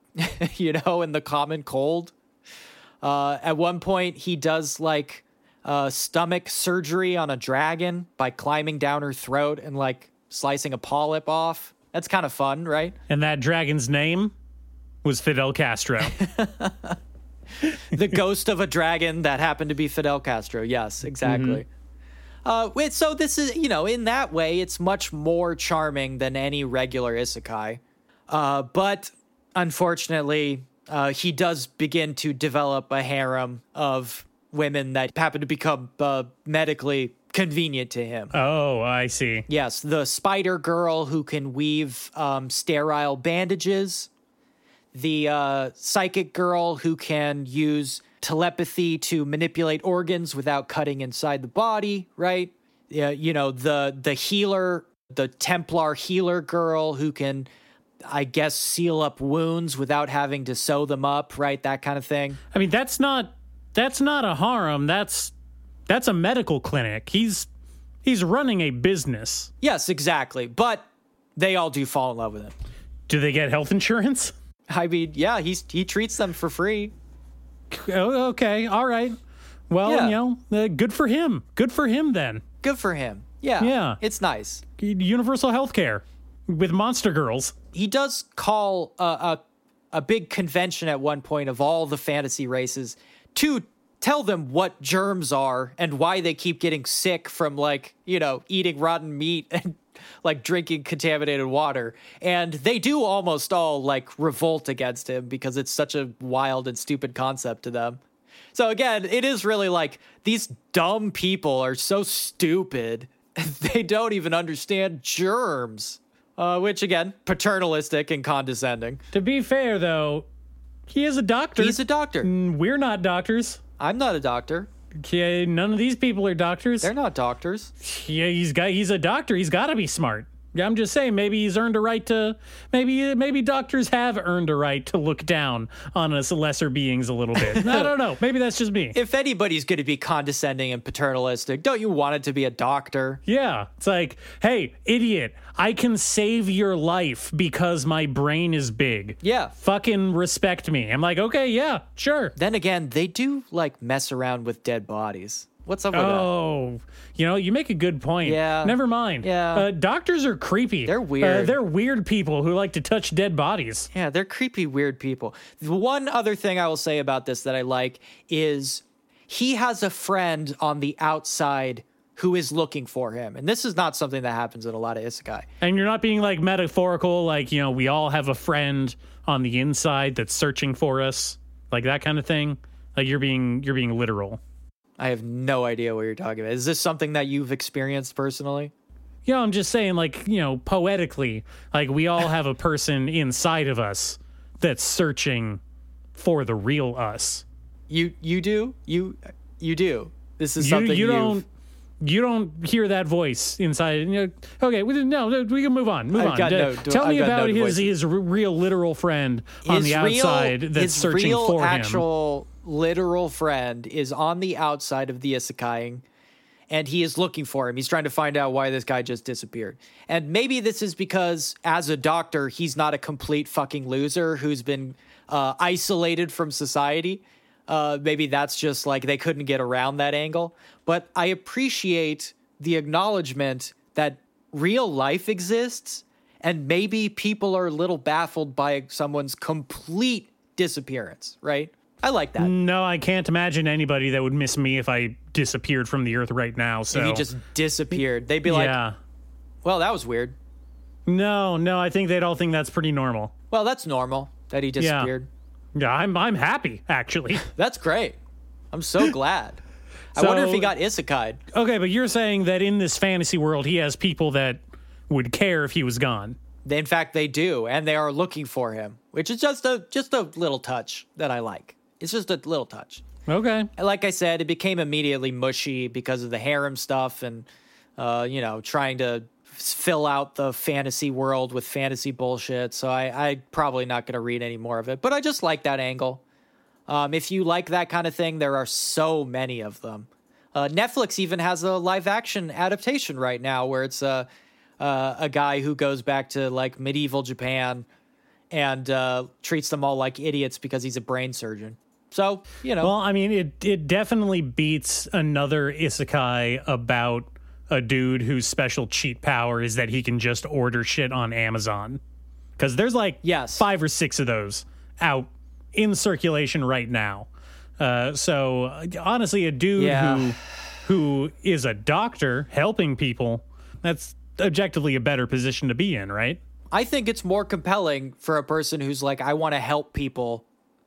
and the common cold. At one point, he does, like, stomach surgery on a dragon by climbing down her throat and like slicing a polyp off. That's kind of fun, right? And that dragon's name was Fidel Castro. The ghost of a dragon that happened to be Fidel Castro. Yes, exactly. So this is, in that way, it's much more charming than any regular isekai. But unfortunately, he does begin to develop a harem of women that happen to become medically convenient to him. Oh, I see. Yes, the spider girl who can weave sterile bandages, the psychic girl who can use telepathy to manipulate organs without cutting inside the body, right? Yeah, the healer, the Templar healer girl who can, I guess, seal up wounds without having to sew them up, right? That kind of thing. I mean, that's not a harem. That's a medical clinic. He's running a business. Yes, exactly. But they all do fall in love with him. Do they get health insurance? I mean, yeah, he treats them for free. Oh, okay. All right. Well, yeah. Good for him. Good for him then. Good for him. Yeah. Yeah. It's nice. Universal health care with monster girls. He does call a big convention at one point of all the fantasy races to tell them what germs are and why they keep getting sick from, like, eating rotten meat and, like, drinking contaminated water. And they do almost all, like, revolt against him because it's such a wild and stupid concept to them. So, again, it is really like these dumb people are so stupid, they don't even understand germs. Which, again, paternalistic and condescending. To be fair, though, he is a doctor. He's a doctor. We're not doctors. I'm not a doctor. Yeah, none of these people are doctors. They're not doctors. Yeah, he's a doctor. He's got to be smart. I'm just saying, maybe he's earned a right to. Maybe doctors have earned a right to look down on us lesser beings a little bit. I don't know. Maybe that's just me. If anybody's going to be condescending and paternalistic, don't you want it to be a doctor? Yeah, it's like, hey, idiot, I can save your life because my brain is big. Yeah. Fucking respect me. I'm like, okay, yeah, sure. Then again, they do, like, mess around with dead bodies. What's up with that? Oh, you make a good point. Yeah. Never mind. Yeah. Doctors are creepy. They're weird. They're weird people who like to touch dead bodies. Yeah, they're creepy, weird people. The one other thing I will say about this that I like is he has a friend on the outside who is looking for him. And this is not something that happens in a lot of isekai. And you're not being, like, metaphorical, like, we all have a friend on the inside that's searching for us, like that kind of thing. Like, you're being literal. I have no idea what you're talking about. Is this something that you've experienced personally? Yeah, I'm just saying, like, poetically, like, we all have a person inside of us that's searching for the real us. You do? You do. This is something You don't hear that voice inside. Okay, we can move on. Move on. Tell me about his real literal friend on the outside that's searching for him. His actual literal friend is on the outside of the isekaiing, and he is looking for him. He's trying to find out why this guy just disappeared. And maybe this is because, as a doctor, he's not a complete fucking loser who's been isolated from society. Maybe that's just like they couldn't get around that angle. But I appreciate the acknowledgement that real life exists, and maybe people are a little baffled by someone's complete disappearance, right? I like that. No, I can't imagine anybody that would miss me if I disappeared from the earth right now. So if he just disappeared, they'd be like, well, that was weird. No, I think they'd all think that's pretty normal. Well, that's normal that he disappeared. Yeah, I'm happy, actually. That's great. I'm so glad. I wonder if he got isekai'd. Okay, but you're saying that in this fantasy world, he has people that would care if he was gone. In fact, they do, and they are looking for him, which is just a little touch that I like. It's just a little touch. Okay. Like I said, it became immediately mushy because of the harem stuff and, trying to fill out the fantasy world with fantasy bullshit. So I'm probably not going to read any more of it, but I just like that angle. If you like that kind of thing, there are so many of them. Netflix even has a live action adaptation right now where it's a guy who goes back to like medieval Japan and treats them all like idiots because he's a brain surgeon. So, Well, I mean, it definitely beats another isekai about a dude whose special cheat power is that he can just order shit on Amazon. Because there's 5 or 6 of those out in circulation right now. So honestly, a dude who is a doctor helping people, that's objectively a better position to be in, right? I think it's more compelling for a person who's like, I want to help people,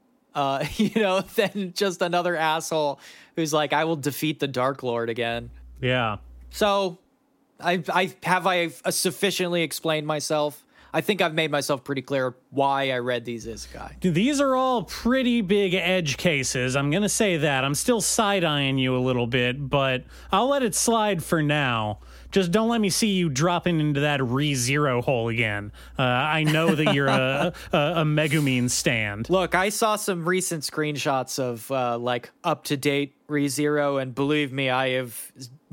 than just another asshole who's like, I will defeat the Dark Lord again. Yeah. So I sufficiently explained myself. I think I've made myself pretty clear why I read these isekai. These are all pretty big edge cases. I'm going to say that. I'm still side-eyeing you a little bit, but I'll let it slide for now. Just don't let me see you dropping into that ReZero hole again. I know that you're a Megumin stand. Look, I saw some recent screenshots of up-to-date ReZero, and believe me, I have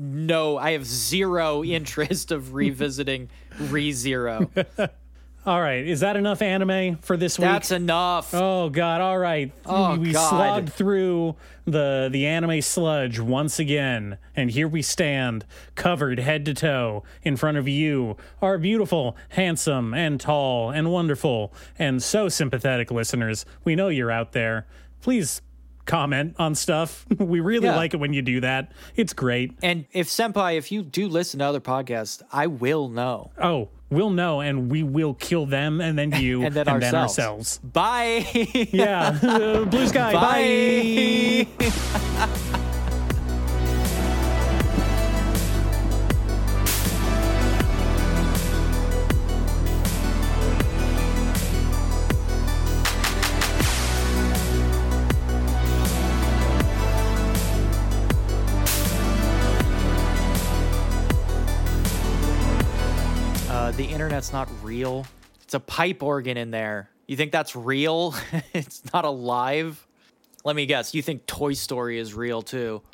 zero interest of revisiting ReZero. All right, is that enough anime for this week? That's enough. Oh God! All right, we slogged through the anime sludge once again, and here we stand, covered head to toe, in front of you, our beautiful, handsome, and tall, and wonderful, and so sympathetic listeners. We know you're out there. Please comment on stuff. We really like it when you do that. It's great. And if you do listen to other podcasts, I will know. Oh, we'll know, and we will kill them, and then you, and then ourselves. Bye. Yeah. Blue sky. Bye. The internet's not real. It's a pipe organ in there. You think that's real? It's not alive? Let me guess. You think Toy Story is real too?